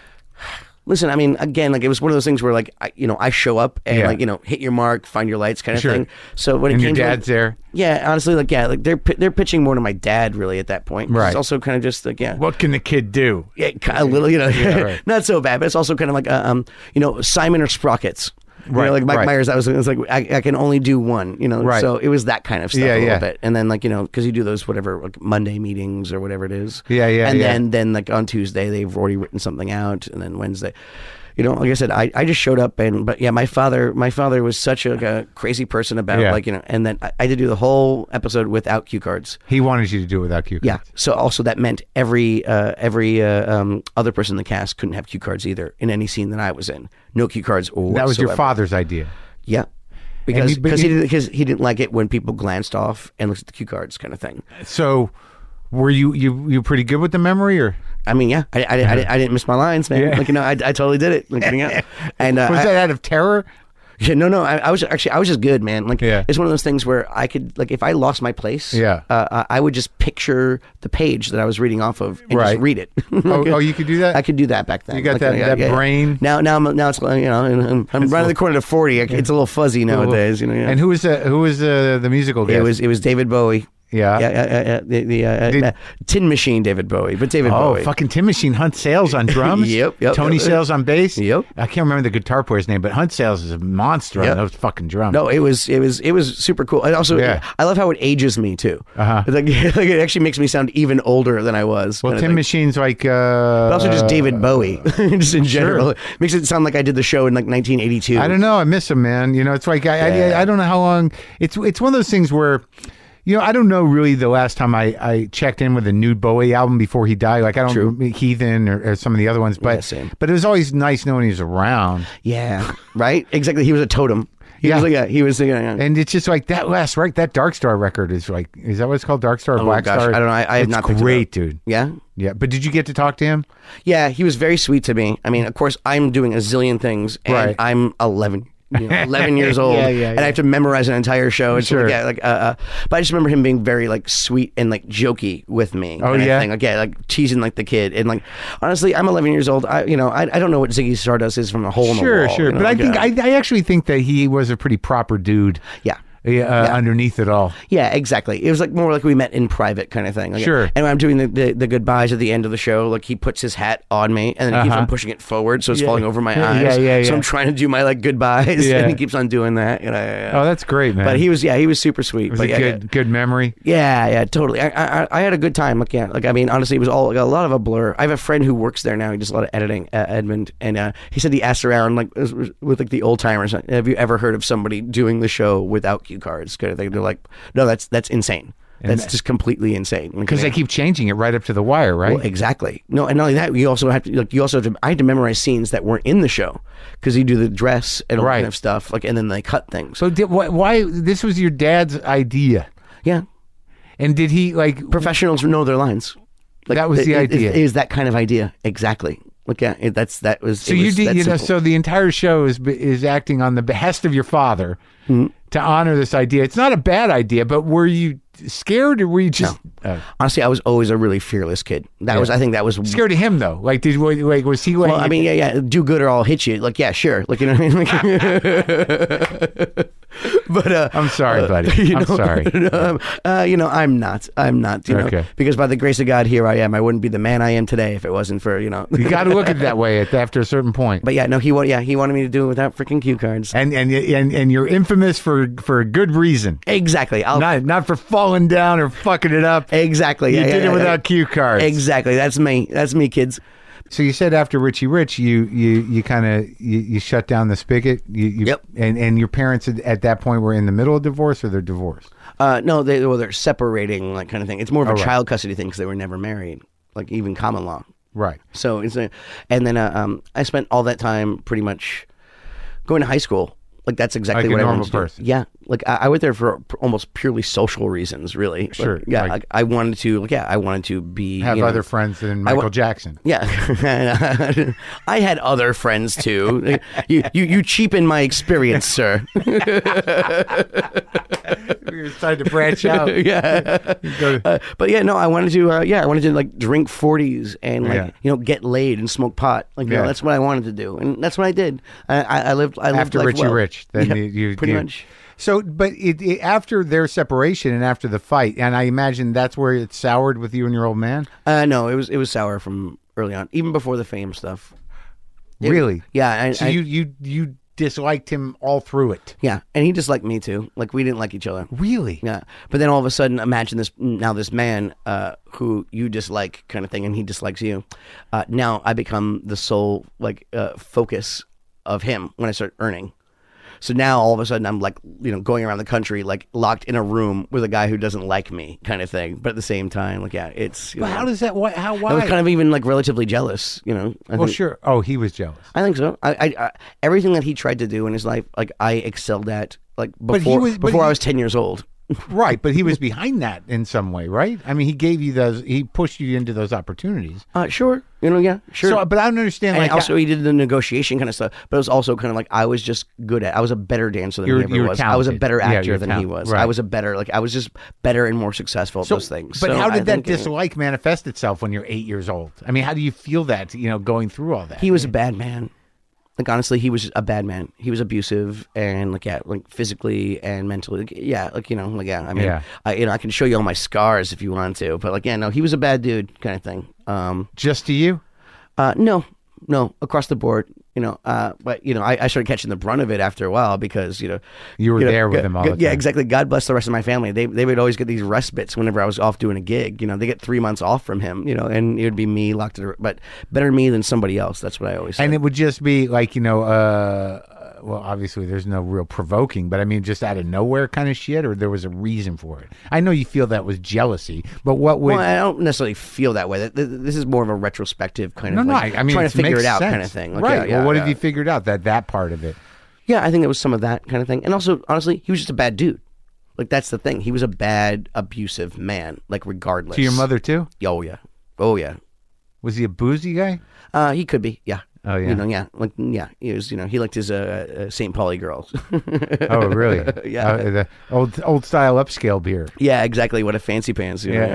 Listen, I mean, again, like it was one of those things where, like, I, you know, I show up and, Yeah. like, you know, hit your mark, find your lights, kind of Sure. thing. So when And it your came to, like, dad's there. yeah, honestly, like, yeah, like they're pi- they're pitching more to my dad, really, at that point. Right. It's also kind of just like, yeah, What can the kid do? yeah, ki- a little, you know, right. not so bad, but it's also kind of like, uh, um, you know, Simon or Sprockets. You Right, know, like Mike right. Myers, I was, it was like, I, I can only do one, you know, Right. so it was that kind of stuff Yeah, a little yeah. bit. And then, like, you know, because you do those whatever, like Monday meetings or whatever it is. Yeah, yeah, And yeah. then, then like on Tuesday, they've already written something out. And then Wednesday, you know, like I said, I, I just showed up and, but yeah, my father, my father was such a, like a crazy person about Yeah. like, you know, and then I, I did do the whole episode without cue cards. He wanted you to do it without cue Yeah. cards. So also that meant every uh, every uh, um, other person in the cast couldn't have cue cards either in any scene that I was in. No cue cards whatsoever. That was your father's idea. Yeah. Because you- but because he you- didn't because he didn't like it when people glanced off and looked at the cue cards kind of thing. So, were you you you pretty good with the memory, or I mean, yeah, I, I, I, I, I didn't miss my lines, man. Yeah. Like you know, I, I totally did it. Like, you know, and uh, was I- that out of terror? Yeah, no, no. I, I was actually, I was just good, man. Like, Yeah. it's one of those things where I could, like, if I lost my place, Yeah. uh, I I would just picture the page that I was reading off of and Right. just read it. Oh, oh, you could do that? I could do that back then. You got Like, that- yeah, that yeah, yeah. brain? Now, now, I'm, now it's you know, I'm, I'm running the corner to forty. It's a little fuzzy nowadays. You know. Yeah. And who was the who was the the musical guest? it was it was David Bowie. Yeah. Yeah, yeah, yeah, yeah, the, the uh, Did- uh, Tin Machine David Bowie, but David Oh, Bowie. fucking Tin Machine. Hunt Sales on drums. Yep, yep, Tony yep. Sales on bass. Yep. I can't remember the guitar player's name, but Hunt Sales is a monster Yep. on those fucking drums. No, it was it was it was super cool. And also, Yeah. I love how it ages me too. Uh-huh. Like, like it actually makes me sound even older than I was. Well, kinda Tin thing. Machine's like. Uh, But also just David Bowie, just in general. It makes it sound like I did the show in like nineteen eighty-two. I don't know. I miss him, man. You know, it's like I, Yeah. I, I don't know how long. It's it's one of those things where, you know, I don't know really the last time I, I checked in with a Nude Bowie album before he died. Like I don't True. Heathen or, or some of the other ones, but Yeah, same. but it was always nice knowing he was around. Yeah, right. Exactly. He was a totem. He Yeah. was like a, he was. You know, And it's just like that last right. That Dark Star record is like, is that what it's called? Dark Star, or Oh, Black gosh, Star. I don't know. I- I have it's not picked it great, up. dude. yeah. Yeah, but did you get to talk to him? Yeah, he was very sweet to me. I mean, of course, I'm doing a zillion things, and Right. I'm eleven you know, eleven years old, Yeah, yeah, and yeah. I have to memorize an entire show. And Sure. so, yeah, like, uh, uh, but I just remember him being very like sweet and like jokey with me. Oh, kinda yeah? thing. Like, yeah, like teasing like the kid. And like, honestly, I'm eleven years old. I, you know, I, I don't know what Ziggy Stardust is from a hole in Sure, the wall. sure. you know, But I like, think uh, I, I actually think that he was a pretty proper dude. yeah. Uh, underneath it all. Yeah, exactly. It was like more like we met in private kind of thing. Like, Sure. And when I'm doing the, the, the goodbyes at the end of the show, like he puts his hat on me and then he keeps Uh-huh. on pushing it forward so it's Yeah. falling over my Yeah, eyes. yeah, yeah, So yeah. I'm trying to do my like goodbyes Yeah. and he keeps on doing that. You know, yeah, yeah. Oh, that's great, man. But he was, yeah, he was super sweet. it was but a yeah, good, good memory. yeah, yeah, totally. I, I I had a good time. Like, yeah, like I mean, honestly, it was all like, a lot of a blur. I have a friend who works there now. He does a lot of editing, uh, Edmund, and uh, he said he asked around like with like the old timers. Have you ever heard of somebody doing the show without cue cards? Kind of thing. They're like, no, that's that's insane. That's that- just completely insane. Because they keep changing it right up to the wire, right? Well, exactly. No, and not only that, you also have to like you also have to. I had to memorize scenes that weren't in the show because you do the dress and all Right. kind of stuff. Like, and then they cut things. so did, why, why? This was your dad's idea, Yeah, and did he like? professionals know their lines. Like, That was the it- it- idea. It is that kind of idea. Exactly. Look, yeah, it, that's that was. So it you was did, that you know. simple. So the entire show is is acting on the behest of your father to honor this idea. It's not a bad idea, but were you scared or were you just uh, Honestly, I was always a really fearless kid. That Yeah. was, I think, that was. scared of him though? Like, did like was he like? Well, I mean, yeah, yeah, do good or I'll hit you. Like, yeah, sure. Like, you know what I mean? Like, but uh, I'm sorry, buddy. you I'm know, sorry. um, uh, you know, I'm not. I'm not. You know, Okay. because by the grace of God, here I am. I wouldn't be the man I am today if it wasn't for you know. You got to look at it that way at, after a certain point. But yeah, no, he wa- yeah he wanted me to do it without freaking cue cards. And and and and you're infamous for for a good reason, Exactly. I'll, not not for falling down or fucking it up. exactly. You yeah, did yeah, it yeah, without cue cards. Exactly. That's me. That's me, kids. So you said after Richie Rich, you you you kind of you, you shut down the spigot. You, you, Yep. And and your parents at, at that point were in the middle of divorce, or they're divorced. Uh, no, they well, they're separating, like kind of thing. It's more of a Oh, right. child custody thing because they were never married, like even common law. Right. So it's a, and then uh, um, I spent all that time pretty much going to high school. Like that's exactly Like a what I normal wanted to do. person. Yeah, like I, I went there for p- almost purely social reasons, really. Like, Sure, yeah, like- like, I wanted to. Like, yeah, I wanted to be Have you know, other friends than I Michael wa- Jackson. Yeah, I had other friends too. you, you you cheapen my experience, sir. You're starting to branch out. yeah. Go to- Uh, but yeah, no, I wanted to. Uh, yeah, I wanted to like drink forties and like Yeah. you know get laid and smoke pot. Like you Yeah. know, that's what I wanted to do, and that's what I did. I, I, I lived. I lived After life Richie well. Rich, then Yeah, you, you pretty you- much. So, but it, it, after their separation and after the fight, and I imagine that's where it soured with you and your old man. Uh, no, it was it was sour from early on, even before the fame stuff. It- Really? Yeah. I, So I- you you you disliked him all through it. yeah, and he disliked me too. Like we didn't like each other. Really? Yeah, but then all of a sudden, imagine this now this man uh, who you dislike, kind of thing, and he dislikes you. Uh, now I become the sole like uh, focus of him when I start earning. So now all of a sudden I'm like you know going around the country like locked in a room with a guy who doesn't like me, kind of thing. But at the same time, like yeah, it's. You But know, how does that? Why? How? Why? I was kind of even like relatively jealous, you know. I well, think, sure. Oh, he was jealous. I think so. I, I, I everything that he tried to do in his life, like I excelled at, like But he before was- but before he- I was ten years old. Right, but he was behind that in some way, right? I mean, he gave you those. He pushed you into those opportunities. Uh, sure, you know, yeah, sure. So, but I don't understand. And Like, also, he did the negotiation kind of stuff, but it was also kind of like I was just good at. I was a better dancer than You're- he ever you're was. I was a talented. better Yeah, actor you're than he talent- was. right. I was a better, like I was just better and more successful at so, those things. But So how I did that think, uh, dislike manifest itself when you're eight years old? I mean, how do you feel that? You know, going through all that. He was a bad man. Like honestly, he was a bad man. He was abusive and like yeah, like physically and mentally. Like, yeah, like you know, like yeah. I mean, Yeah. I you know I can show you all my scars if you want to, but like yeah, no, he was a bad dude, kind of thing. Um, just to you. uh, no, no, across the board. You know, uh, but you know, I, I started catching the brunt of it after a while because you know You were you know, there with g- him all g- the Yeah, time. exactly. God bless the rest of my family. They they would always get these respites whenever I was off doing a gig. You know, they get three months off from him. You know, and it would be me locked in a, but better me than somebody else. That's what I always say. And it would just be like, you know, uh, well, obviously there's no real provoking, but I mean, just out of nowhere kind of shit, or there was a reason for it. I know you feel that was jealousy, but what would? Well, I don't necessarily feel that way. Th- th- This is more of a retrospective kind no, of no. like I, I mean, trying it to figure makes it out sense. kind of thing. Like, right. Yeah, yeah, well, what yeah. have you figured out that that part of it? Yeah, I think there was some of that kind of thing. And also, honestly, he was just a bad dude. Like, that's the thing. He was a bad, abusive man, like, regardless. To your mother too? Oh, yeah. Oh, yeah. Was he a boozy guy? Uh, he could be, yeah. Oh, yeah. You know, yeah, like yeah, he was. You know, he liked his uh, uh, Saint Pauli girls. Oh, really? Yeah. Uh, the old old style upscale beer. Yeah, exactly. What a fancy pants. You know?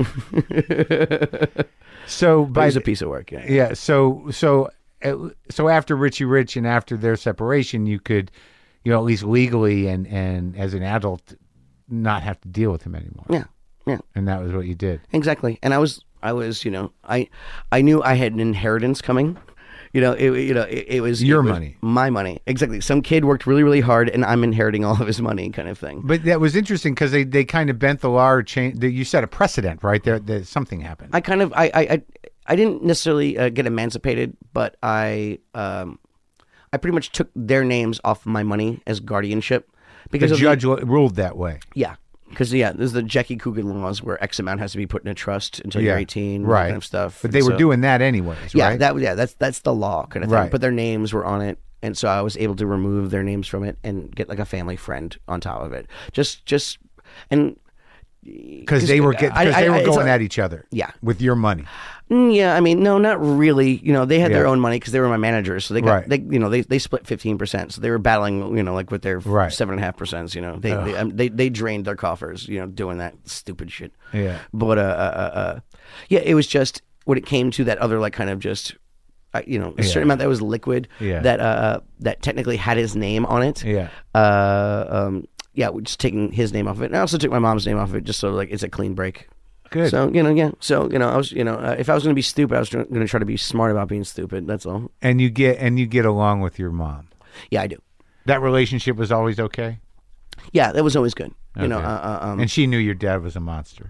Yeah. So, But by it was a the- piece of work. Yeah. yeah. So, so, uh, so after Richie Rich and after their separation, you could, you know, at least legally and and as an adult, not have to deal with him anymore. Yeah. Yeah. And that was what you did. Exactly. And I was, I was, you know, I, I knew I had an inheritance coming. You know, it, you know, it, it was Your it was money. my money. Exactly. Some kid worked really, really hard, and I'm inheriting all of his money, kind of thing. But that was interesting because they, they kind of bent the law or changed. You set a precedent, right? There, there something happened. I kind of, I, I, I, I didn't necessarily uh, get emancipated, but I, um, I pretty much took their names off my money as guardianship because the of judge lo- ruled that way. yeah. Because yeah, there's the Jackie Coogan laws where X amount has to be put in a trust until you're Yeah. eighteen, that Right. kind of stuff. But they And were so- doing that anyways, Yeah, right? that yeah, that's that's the law kind of thing. Right. But their names were on it, and so I was able to remove their names from it and get like a family friend on top of it. Just just and Because they were get, I- cause they I- were it's going a- at each other. Yeah. With your money. Mm, yeah, I mean, no, not really. You know, they had their Yeah. own money because they were my managers, so they got Right. they you know they, they split fifteen percent, so they were battling you know like with their Right. seven and a half percent. You know, they they, um, they they drained their coffers. You know, doing that stupid shit. Yeah. But uh, uh, uh, uh yeah, it was just when it came to that other like kind of just. Uh, you know, a certain Yeah. amount that was liquid Yeah. that uh that technically had his name on it. Yeah. Uh, um, yeah, we're just taking his name off of it. And I also took my mom's name off of it just so like it's a clean break. Good. So you know, yeah. So you know, I was, you know, uh, if I was going to be stupid, I was going to try to be smart about being stupid. That's all. and you get and you get along with your mom. Yeah, I do. That relationship was always okay. Yeah, that was always good. You know, Okay. uh, uh, um, And she knew your dad was a monster.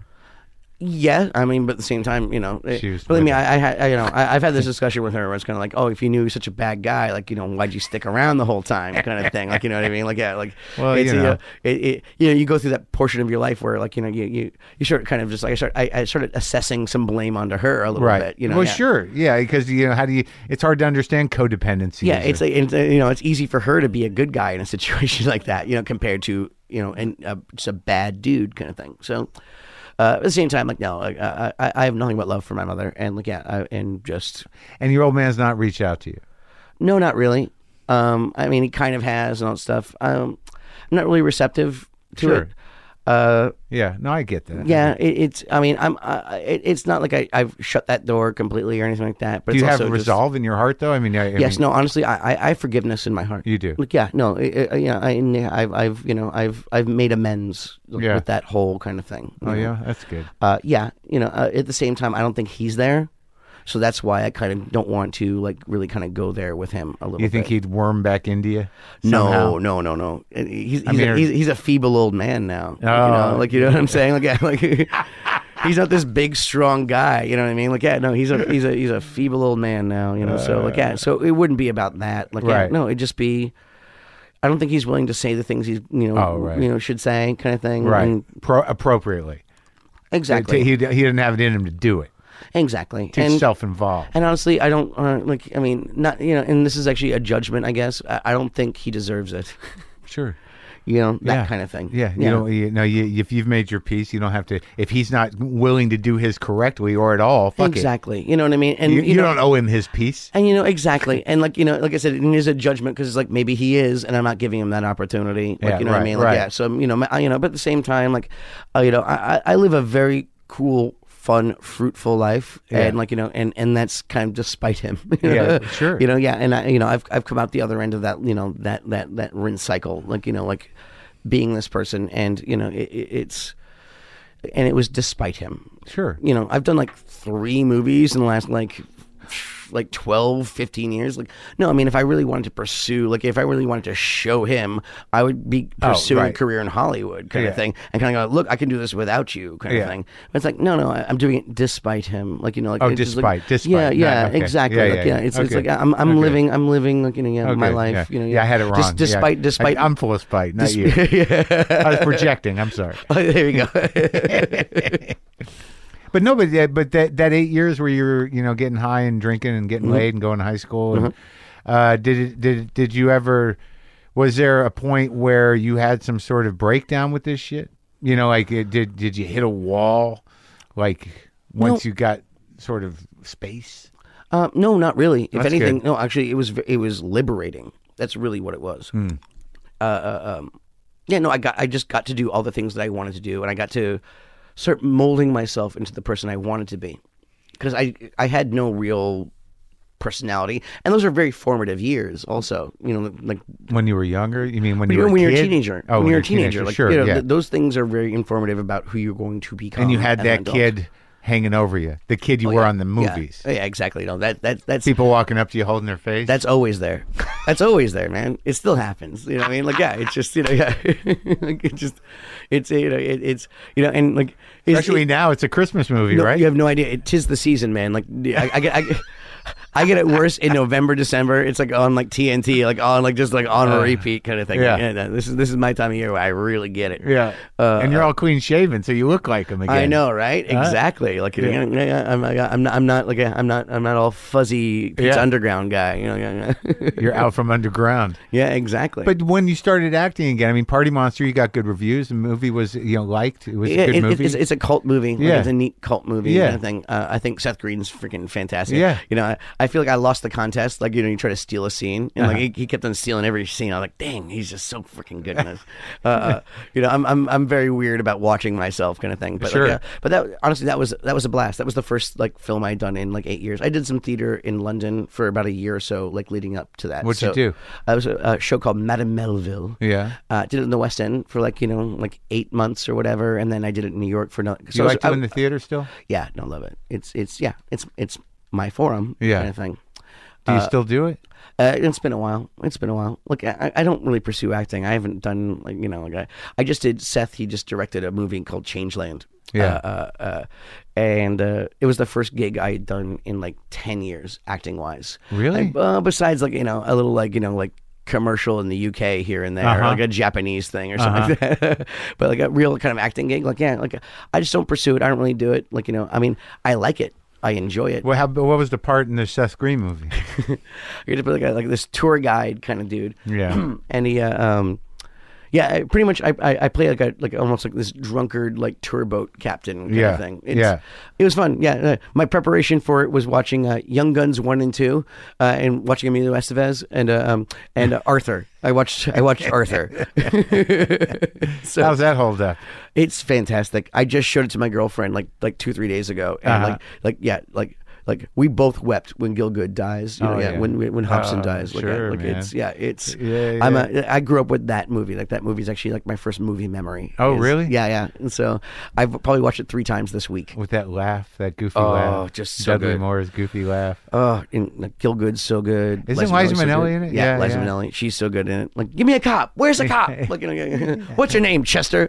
yeah. I mean, but at the same time, you know, it, She was believe me, with I, I had, I, you know, I, I've had this discussion with her where it's kind of like, oh, if you knew he was such a bad guy, like, you know, why'd you stick around the whole time, kind of thing. Like, you know what I mean? Like, yeah, like, Well, it's, you uh, know. it, it, you know, you go through that portion of your life where, like, you know, you you you sort of kind of just like I start, I, I started assessing some blame onto her a little Right. bit. You know, well, yeah. sure. Yeah, because you know how do you? It's hard to understand codependency. Yeah, it's, like, it's uh, you know, it's easy for her to be a good guy in a situation like that, you know, compared to you know, and uh, just a bad dude kind of thing. So. Uh, at the same time, like no, like, I, I I have nothing but love for my mother, and like yeah, I, and just and your old man's not reached out to you. no, not really. Um, I mean, he kind of has and all that stuff. Um, I'm not really receptive to Sure. it. Uh, Yeah, no, I get that. yeah, it, it's. I mean, I'm. I, it, it's not like I, I've shut that door completely or anything like that. But Do it's you have also just- resolve in your heart, though? I mean, I, I Yes, mean, no. Honestly, I, I I have forgiveness in my heart. You do. Like, yeah, no, it, it, yeah, I, I've, I've, you know, I've, I've made amends Yeah. with that whole kind of thing. you Oh know. yeah, that's good. Uh, yeah, you know. Uh, at the same time, I don't think he's there, so that's why I kind of don't want to like really kind of go there with him a little. You think bit. he'd worm back into you? No, somehow? no, no, no. And He's he's, I mean, a, are- he's he's a feeble old man now. you Oh. know, like you know what I'm saying? Like, yeah, like he's not this big strong guy. You know what I mean? Like, yeah, no, he's a he's a he's a feeble old man now. You know, so like, yeah, so it wouldn't be about that. Like, yeah, Right. no, it'd just be. I don't think he's willing to say the things he's you know Oh, right. you know should say kind of thing. Right, And- Pro- appropriately. exactly. He, he he didn't have it in him to do it. exactly. Too And- self-involved. And honestly, I don't uh, like. I mean, not you know. And this is actually a judgment, I guess. I, I don't think he deserves it. Sure. You know, that Yeah. kind of thing. Yeah, you don't. You know, you, if you've made your peace, you don't have to. If he's not willing to do his correctly or at all, fuck exactly. You know what I mean? it. And You, you, you know, don't owe him his peace. And you know exactly, and like you know, like I said, it is a judgment because it's like maybe he is, and I'm not giving him that opportunity. Like Yeah, you know what right, I mean? Like right. yeah. So you know, I, you know, but at the same time, like, uh, you know, I I I live a very cool, fun, fruitful life, Yeah. and like you know, and and that's kind of despite him. you Yeah, know? sure. You know, yeah, and I, you know, I've I've come out the other end of that, you know, that that that rinse cycle, like you know, like being this person, and you know, it, it, it's. And it was despite him. Sure. You know, I've done like three movies in the last like like twelve, fifteen years. Like, no, I mean, if I really wanted to pursue, like, if I really wanted to show him, I would be Oh, pursuing right. a career in Hollywood kind Yeah. of thing. And kind of go, look, I can do this without you kind Yeah. of thing. But it's like, no, no, I, I'm doing it despite him. Like, you know, like, Oh, it's just despite, like, despite. Yeah, yeah, Not- okay. exactly. Yeah, like, yeah, yeah, yeah. It's, it's Okay. like, I'm, I'm Okay. living, I'm living, like, you know, yeah, my Okay, life, yeah. you know, Yeah, I had it wrong. Just, despite, yeah. despite, I, I'm full of spite, not dis- you. yeah. I was projecting. I'm sorry. Oh, there you go. But no, but that, but that that eight years where you're you know getting high and drinking and getting laid and going to high school, and, uh, did it, did did you ever? Was there a point where you had some sort of breakdown with this shit? You know, like it, did did you hit a wall? Like once No. you got sort of space. Uh, no, not really. If That's anything, good. no. Actually, it was it was liberating. That's really what it was. Hmm. Uh, uh, um, yeah, no. I got I just got to do all the things that I wanted to do, and I got to start molding myself into the person I wanted to be, because I I had no real personality, and those are very formative years. Also, you know, like When you were younger, you mean when when you were a when you're a kid? teenager. Oh, when you're a teenager, like sure, you know, yeah. th- those things are very informative about who you're going to become. And you had as that an adult. kid hanging over you, the kid you Oh, were yeah. on the Yeah. movies. Yeah, exactly. No, that that that's People walking up to you holding their face. That's always there. That's always there, man. It still happens. You know what I mean? Like, yeah, it's just, you know, yeah. like, it just, it's, you know, it, it's, you know, and like, it's, Especially it, now, it's a Christmas movie, no, right? You have no idea. It is the season, man. Like, I, I get, I get, I get it worse in November, December. It's like on like T N T, like on like just like on a Uh, repeat kind of thing. yeah. Like, no, this is this is my time of year where I really get it. Yeah. Uh, and you're all clean shaven, so you look like him again. I know, right? Huh? Exactly. Like, Yeah. you know, yeah, I'm, I'm not, I'm not like, a, I'm not, I'm not all fuzzy Pizza Yeah. Underground guy. You know, yeah, yeah. You're out from underground. yeah, exactly. But when you started acting again, I mean, Party Monster, you got good reviews. The movie was, you know, liked. It was Yeah, a good it, movie. It's, it's a cult movie. Like, Yeah. it's a neat cult movie Yeah. kind of thing. Uh, I think Seth Green's freaking fantastic. Yeah. You know, I, I feel like I lost the contest. Like, you know, you try to steal a scene, and like Uh-huh. he, he kept on stealing every scene. I was like, dang, he's just so freaking good in this. uh, uh, you know, I'm I'm I'm very weird about watching myself, kind of thing. But Sure. like, yeah, but that honestly, that was that was a blast. That was the first like film I'd done in like eight years. I did some theater in London for about a year or so, like leading up to that. What'd you So, do? I was a, a show called Madame Melville. Yeah. Uh, did it in the West End for like, you know, like eight months or whatever, and then I did it in New York for no. Do So you I was- like doing I- the theater still? Yeah, no, love it. It's it's yeah, it's it's my forum Yeah. kind of thing. Do you Uh, still do it? Uh, it's been a while. It's been a while. Look, I, I don't really pursue acting. I haven't done like you know like I, I just did Seth. He just directed a movie called Changeland. Yeah. Uh, uh, uh, and uh, it was the first gig I had done in like ten years, acting wise. Really? Like, uh, besides like you know a little like you know like commercial in the U K here and there, Uh-huh. or like a Japanese thing or something like that. But like a real kind of acting gig, like yeah, like I just don't pursue it. I don't really do it. Like you know, I mean, I like it. I enjoy it. Well, how, what was the part in the Seth Green movie? You're just like a, like this tour guide kind of dude. Yeah. and he, uh, um, yeah, I- pretty much. I, I I play like a like almost like this drunkard like tour boat captain kind Yeah, of thing. It's, yeah. it was fun. Yeah, uh, my preparation for it was watching uh, Young Guns one and two, uh, and watching Emilio Estevez and uh, um and uh, Arthur. I watched I watched Arthur. so How's that hold up? it's fantastic. I just showed it to my girlfriend like like two three days ago, and Uh-huh. like like yeah like. Like we both wept when Gielgud dies. You know, Oh, yeah, yeah. when when Hobson Oh, dies. Like, sure, yeah, like man. it's yeah, it's. Yeah, I'm yeah. a. I grew up with that movie. Like that movie is actually like my first movie memory. Oh, Is- really? Yeah, yeah. And so I've probably watched it three times this week. With that laugh, that goofy Oh, laugh. just so Dudley good. Moore's goofy laugh. Oh, and like, Gielgud's so good. Isn't Liza Minnelli's so Minnelli good. in it? Yeah, Yeah, Liza yeah. Minnelli. She's so good in it. Like, give me a cop. Where's the cop? Like, you know, what's your name, Chester?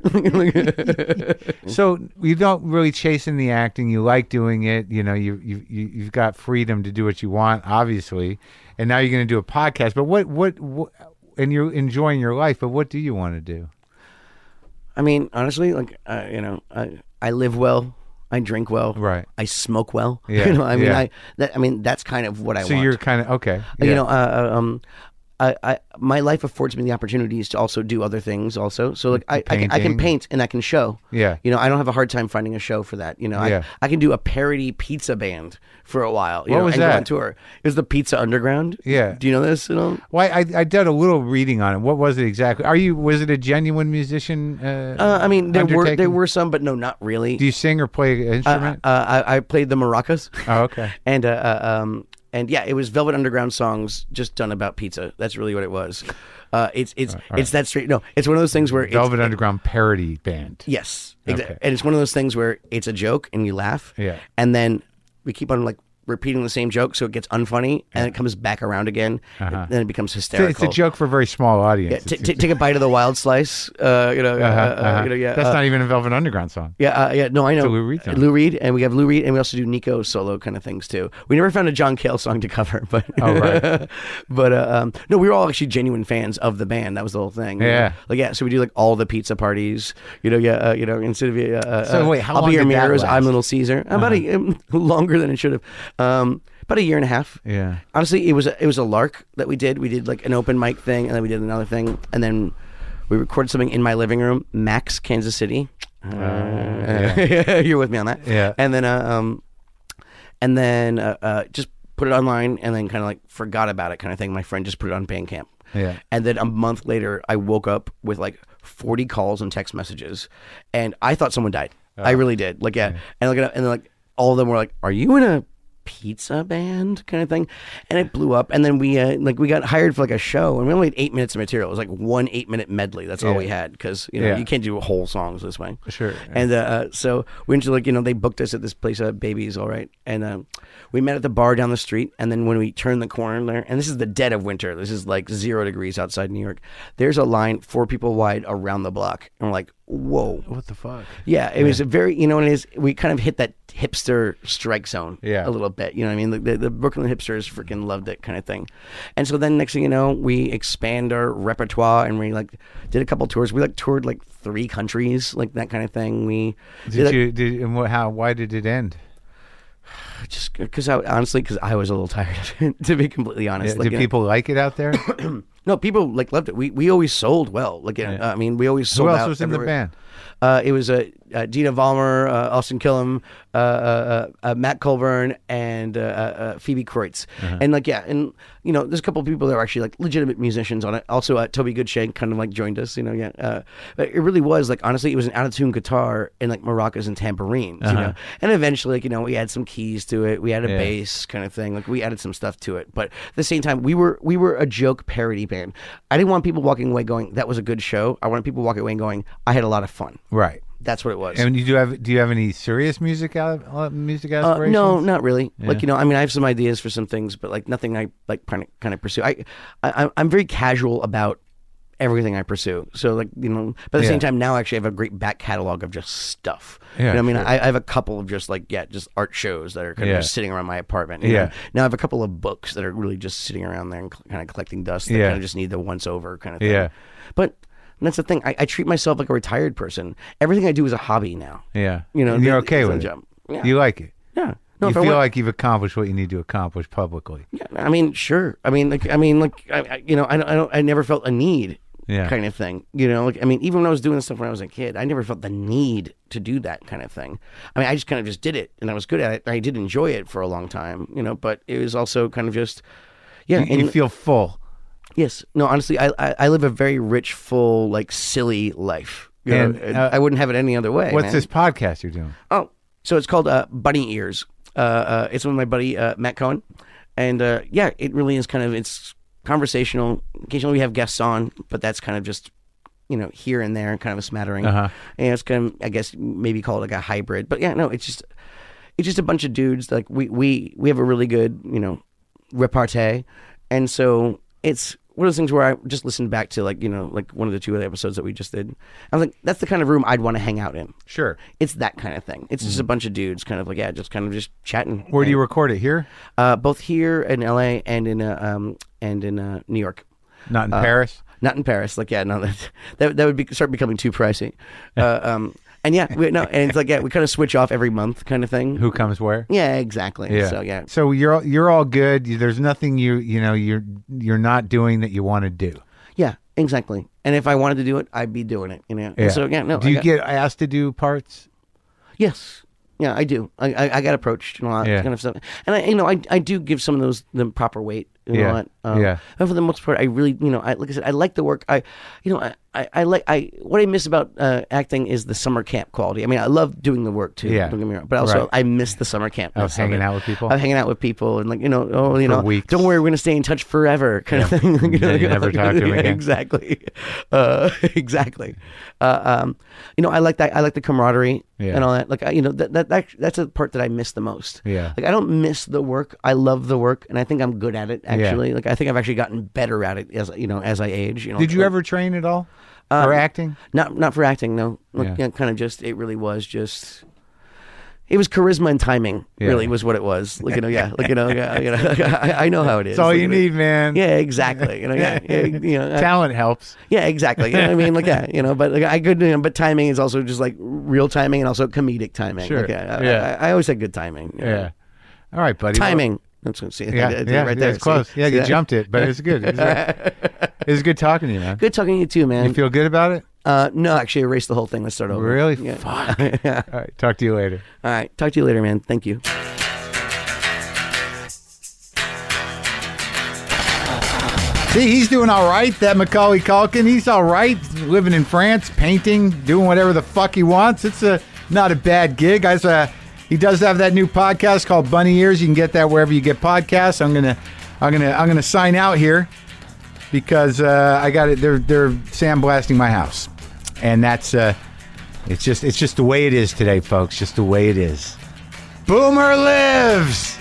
So you don't really chase in the acting. You like doing it. You know, you you you- you've got freedom to do what you want, obviously. And now you're going to do a podcast. But what, what what and you're enjoying your life. But what do you want to do? I mean, honestly, like uh, you know, I I live well. I drink well. Right. I smoke well. Yeah, You know, I mean, yeah. I that, I mean, that's kind of what I So want. you're kind of okay. You yeah. know, uh, uh, um, I, I, my life affords me the opportunities to also do other things. Also, so like I, I, can, I can Painting. paint and I can show. Yeah. You know, I don't have a hard time finding a show for that. You know, Yeah. I, I can do a parody pizza band for a while. You What know, was and go that? on tour. It was the Pizza Underground. Yeah. Do you know this? You know. Well, I I did a little reading on it. What was it exactly? Are you was it a genuine musician? Uh, Uh, I mean, there were undertaking? there were some, but no, not really. Do you sing or play an uh, instrument? uh, I, I played the maracas. oh, okay. And uh, uh, um, and yeah, it was Velvet Underground songs just done about pizza. That's really what it was. Uh, it's it's right. it's that straight. No, it's one of those things where Velvet it's, Underground parody band. Yes, exa- Okay. and it's one of those things where it's a joke and you laugh. Yeah. and then we keep on like repeating the same joke, so it gets unfunny, and it comes back around again, Uh-huh. and then it becomes It's a, hysterical. it's a joke for a very small audience. Yeah, It's- t- t- take a bite of the wild slice. Uh, you know, uh, uh-huh, uh, uh-huh. you know, yeah. That's uh, not even a Velvet Underground song. Yeah, uh, yeah, no, I know. a Lou Reed song. Lou Reed, and we have Lou Reed, and we also do Nico solo kind of things too. We never found a John Cale song to cover, but Oh, right. but uh, um, no, we were all actually genuine fans of the band. That was the whole thing. you Yeah. know? like yeah. So we do like all the pizza parties. You know, yeah, uh, you know, instead of uh, So uh, wait, how I'll long be your did that mirrors. last? Uh-huh. I'm Little Caesar. About a um, longer than it should have. Um, about a year and a half. Yeah. Honestly, it was a, it was a lark that we did. We did like an open mic thing, and then we did another thing, and then we recorded something in my living room, Max, Kansas City. Uh, yeah. You're with me on that. Yeah. And then, uh, um, and then uh, uh, just put it online, and then kind of like forgot about it, kind of thing. My friend just put it on Bandcamp. Yeah. And then a month later, I woke up with like forty calls and text messages, and I thought someone died. Oh. I really did. Like, yeah. yeah. And like, and then like all of them were like, "Are you in a pizza band?" kind of thing? And it blew up. And then we uh, like we got hired for like a show, and we only had eight minutes of material. It was like one eight minute medley. That's yeah. all we had, because you know yeah. you can't do whole songs this way. Sure. Yeah. And uh, so we went to like you know they booked us at this place, uh, Babies, all right, and uh, we met at the bar down the street. And then when we turned the corner there, and this is the dead of winter, this is like zero degrees outside New York. There's a line four people wide around the block, and we're like, whoa, what the fuck? Yeah, it yeah. was a very, you know what it is, we kind of hit that hipster strike zone yeah. a little bit, you know what I mean? The, the, the Brooklyn hipsters freaking loved it, kind of thing. And so then next thing you know, we expand our repertoire, and we like did a couple tours. We like toured like three countries, like that kind of thing. We did, did you did and what, how why did it end? Just because I honestly, because I was a little tired of it, to be completely honest. Yeah, like, did you people know, like it out there? No, people like loved it. We we always sold well. Like, you know, yeah. I mean, we always sold out. Who else was in everywhere. the band? Uh, it was uh, uh, Dina Vollmer, uh, Austin Killam, uh, uh, uh, Matt Colburn, and uh, uh, Phoebe Kreutz. Uh-huh. And like, yeah, and you know, there's a couple of people that are actually like legitimate musicians on it. Also, uh, Toby Goodshank kind of like joined us. You know, yeah. Uh, but it really was like, honestly, it was an out of tune guitar and like maracas and tambourines. Uh-huh. You know, and eventually, like, you know, we had some keys to it. We had a yeah. bass kind of thing. Like, we added some stuff to it. But at the same time, we were we were a joke parody band. I didn't want people walking away going, "That was a good show." I wanted people walking away going, "I had a lot of fun." Right. That's what it was. And you do have do you have any serious music uh, music aspirations? Uh, no, not really. Yeah. Like, you know, I mean, I have some ideas for some things, but like nothing I like kind of kind of pursue. I, I I'm very casual about everything I pursue. So like, you know, but at the yeah. same time, now actually I have a great back catalog of just stuff. Yeah, you know, I mean, sure. I, I have a couple of just like yeah, just art shows that are kind yeah. of just sitting around my apartment. You yeah. know? Now I have a couple of books that are really just sitting around there and kind of collecting dust. That yeah. kind of just need the once over kind of thing. Yeah. But. And that's the thing. I, I treat myself like a retired person. Everything I do is a hobby now. Yeah. You know, and you're the, okay with it. Yeah. You like it. Yeah. No, you feel want, like you've accomplished what you need to accomplish publicly. Yeah. I mean, sure. I mean, like, I mean, like, I, I, you know, I don't, I don't, I never felt a need. Yeah. Kind of thing. You know, like, I mean, even when I was doing this stuff when I was a kid, I never felt the need to do that kind of thing. I mean, I just kind of just did it, and I was good at it. I did enjoy it for a long time. You know, but it was also kind of just, yeah. You, and, you feel full. Yes. No, honestly, I, I I live a very rich, full, like silly life. You and know, uh, I wouldn't have it any other way. What's man. this podcast you're doing? Oh, so it's called uh, Bunny Ears. Uh, uh, it's with my buddy uh, Matt Cohen, and uh, yeah, it really is kind of it's conversational. Occasionally we have guests on, but that's kind of just you know here and there, kind of a smattering. Uh-huh. And it's kind of I guess maybe call it like a hybrid. But yeah, no, it's just it's just a bunch of dudes. Like we we we have a really good you know repartee, and so it's. One of those things where I just listened back to like, you know, like one of the two other episodes that we just did. I was like, that's the kind of room I'd want to hang out in. Sure. It's that kind of thing. It's just mm-hmm. a bunch of dudes kind of like, yeah, just kind of just chatting. Where do you record it? Here? Uh, both here in L A and in uh, um and in uh, New York. Not in uh, Paris? Not in Paris. Like, yeah, no, that that, that would be, start becoming too pricey. uh, um, and yeah, we, no, and it's like, yeah, we kind of switch off every month kind of thing. Who comes where? Yeah, exactly. Yeah. So, yeah. So you're, you're all good. You, there's nothing you, you know, you're, you're not doing that you want to do. Yeah, exactly. And if I wanted to do it, I'd be doing it. You know. Yeah. So yeah, no. Do you got, get asked to do parts? Yes. Yeah, I do. I I, I got approached and all that yeah. kind of stuff. And I, you know, I I do give some of those the proper weight. You know yeah. what? Um, yeah. But for the most part, I really, you know, I like I said, I like the work. I, you know, I, I, I like I what I miss about uh, acting is the summer camp quality. I mean, I love doing the work too. Yeah. Don't get me wrong. But also, right. I miss the summer camp. Of hanging out with people. Of hanging out with people and like you know, oh, you for know, weeks. Don't worry, we're gonna stay in touch forever, kind yeah. of thing. you know, you never talk to him again. Exactly. Uh, exactly. Uh, um, you know, I like that. I like the camaraderie yeah. and all that. Like, I, you know, that, that that that's a part that I miss the most. Yeah. Like, I don't miss the work. I love the work, and I think I'm good at it. Actually, yeah. like I think I've actually gotten better at it as you know as I age. You know. Did you like, ever train at all um, for acting? Not not for acting. No. Like, yeah. you know, kind of just it really was just. It was charisma and timing, yeah. really, was what it was. Like you know, yeah, like you know, yeah, you know, I, I know how it is. That's all like, you need, man. Yeah, exactly. You know, yeah, yeah you know, talent helps. Yeah, exactly. You know what I mean? Like, yeah, you know, but like I could, you know, but timing is also just like real timing and also comedic timing. Sure. Like, yeah, yeah. I, I always had good timing. You know? Yeah. All right, buddy. Timing. Well, That's what see. Yeah, I, I, yeah, right yeah, there. it's close. See? Yeah, See you that? jumped it, but it's good. It was, it was good talking to you, man. Good talking to you too, man. You feel good about it? Uh, no, actually, erase the whole thing. Let's start over. Really? Yeah. Fuck. yeah. All right. Talk to you later. All right. Talk to you later, man. Thank you. See, he's doing all right. That Macaulay Culkin, he's all right. Living in France, painting, doing whatever the fuck he wants. It's a not a bad gig. I uh, he does have that new podcast called Bunny Ears. You can get that wherever you get podcasts. I'm gonna, I'm gonna, I'm gonna sign out here because uh, I got it. They're they're sandblasting my house, and that's uh, it's just it's just the way it is today, folks. Just the way it is. Boomer lives.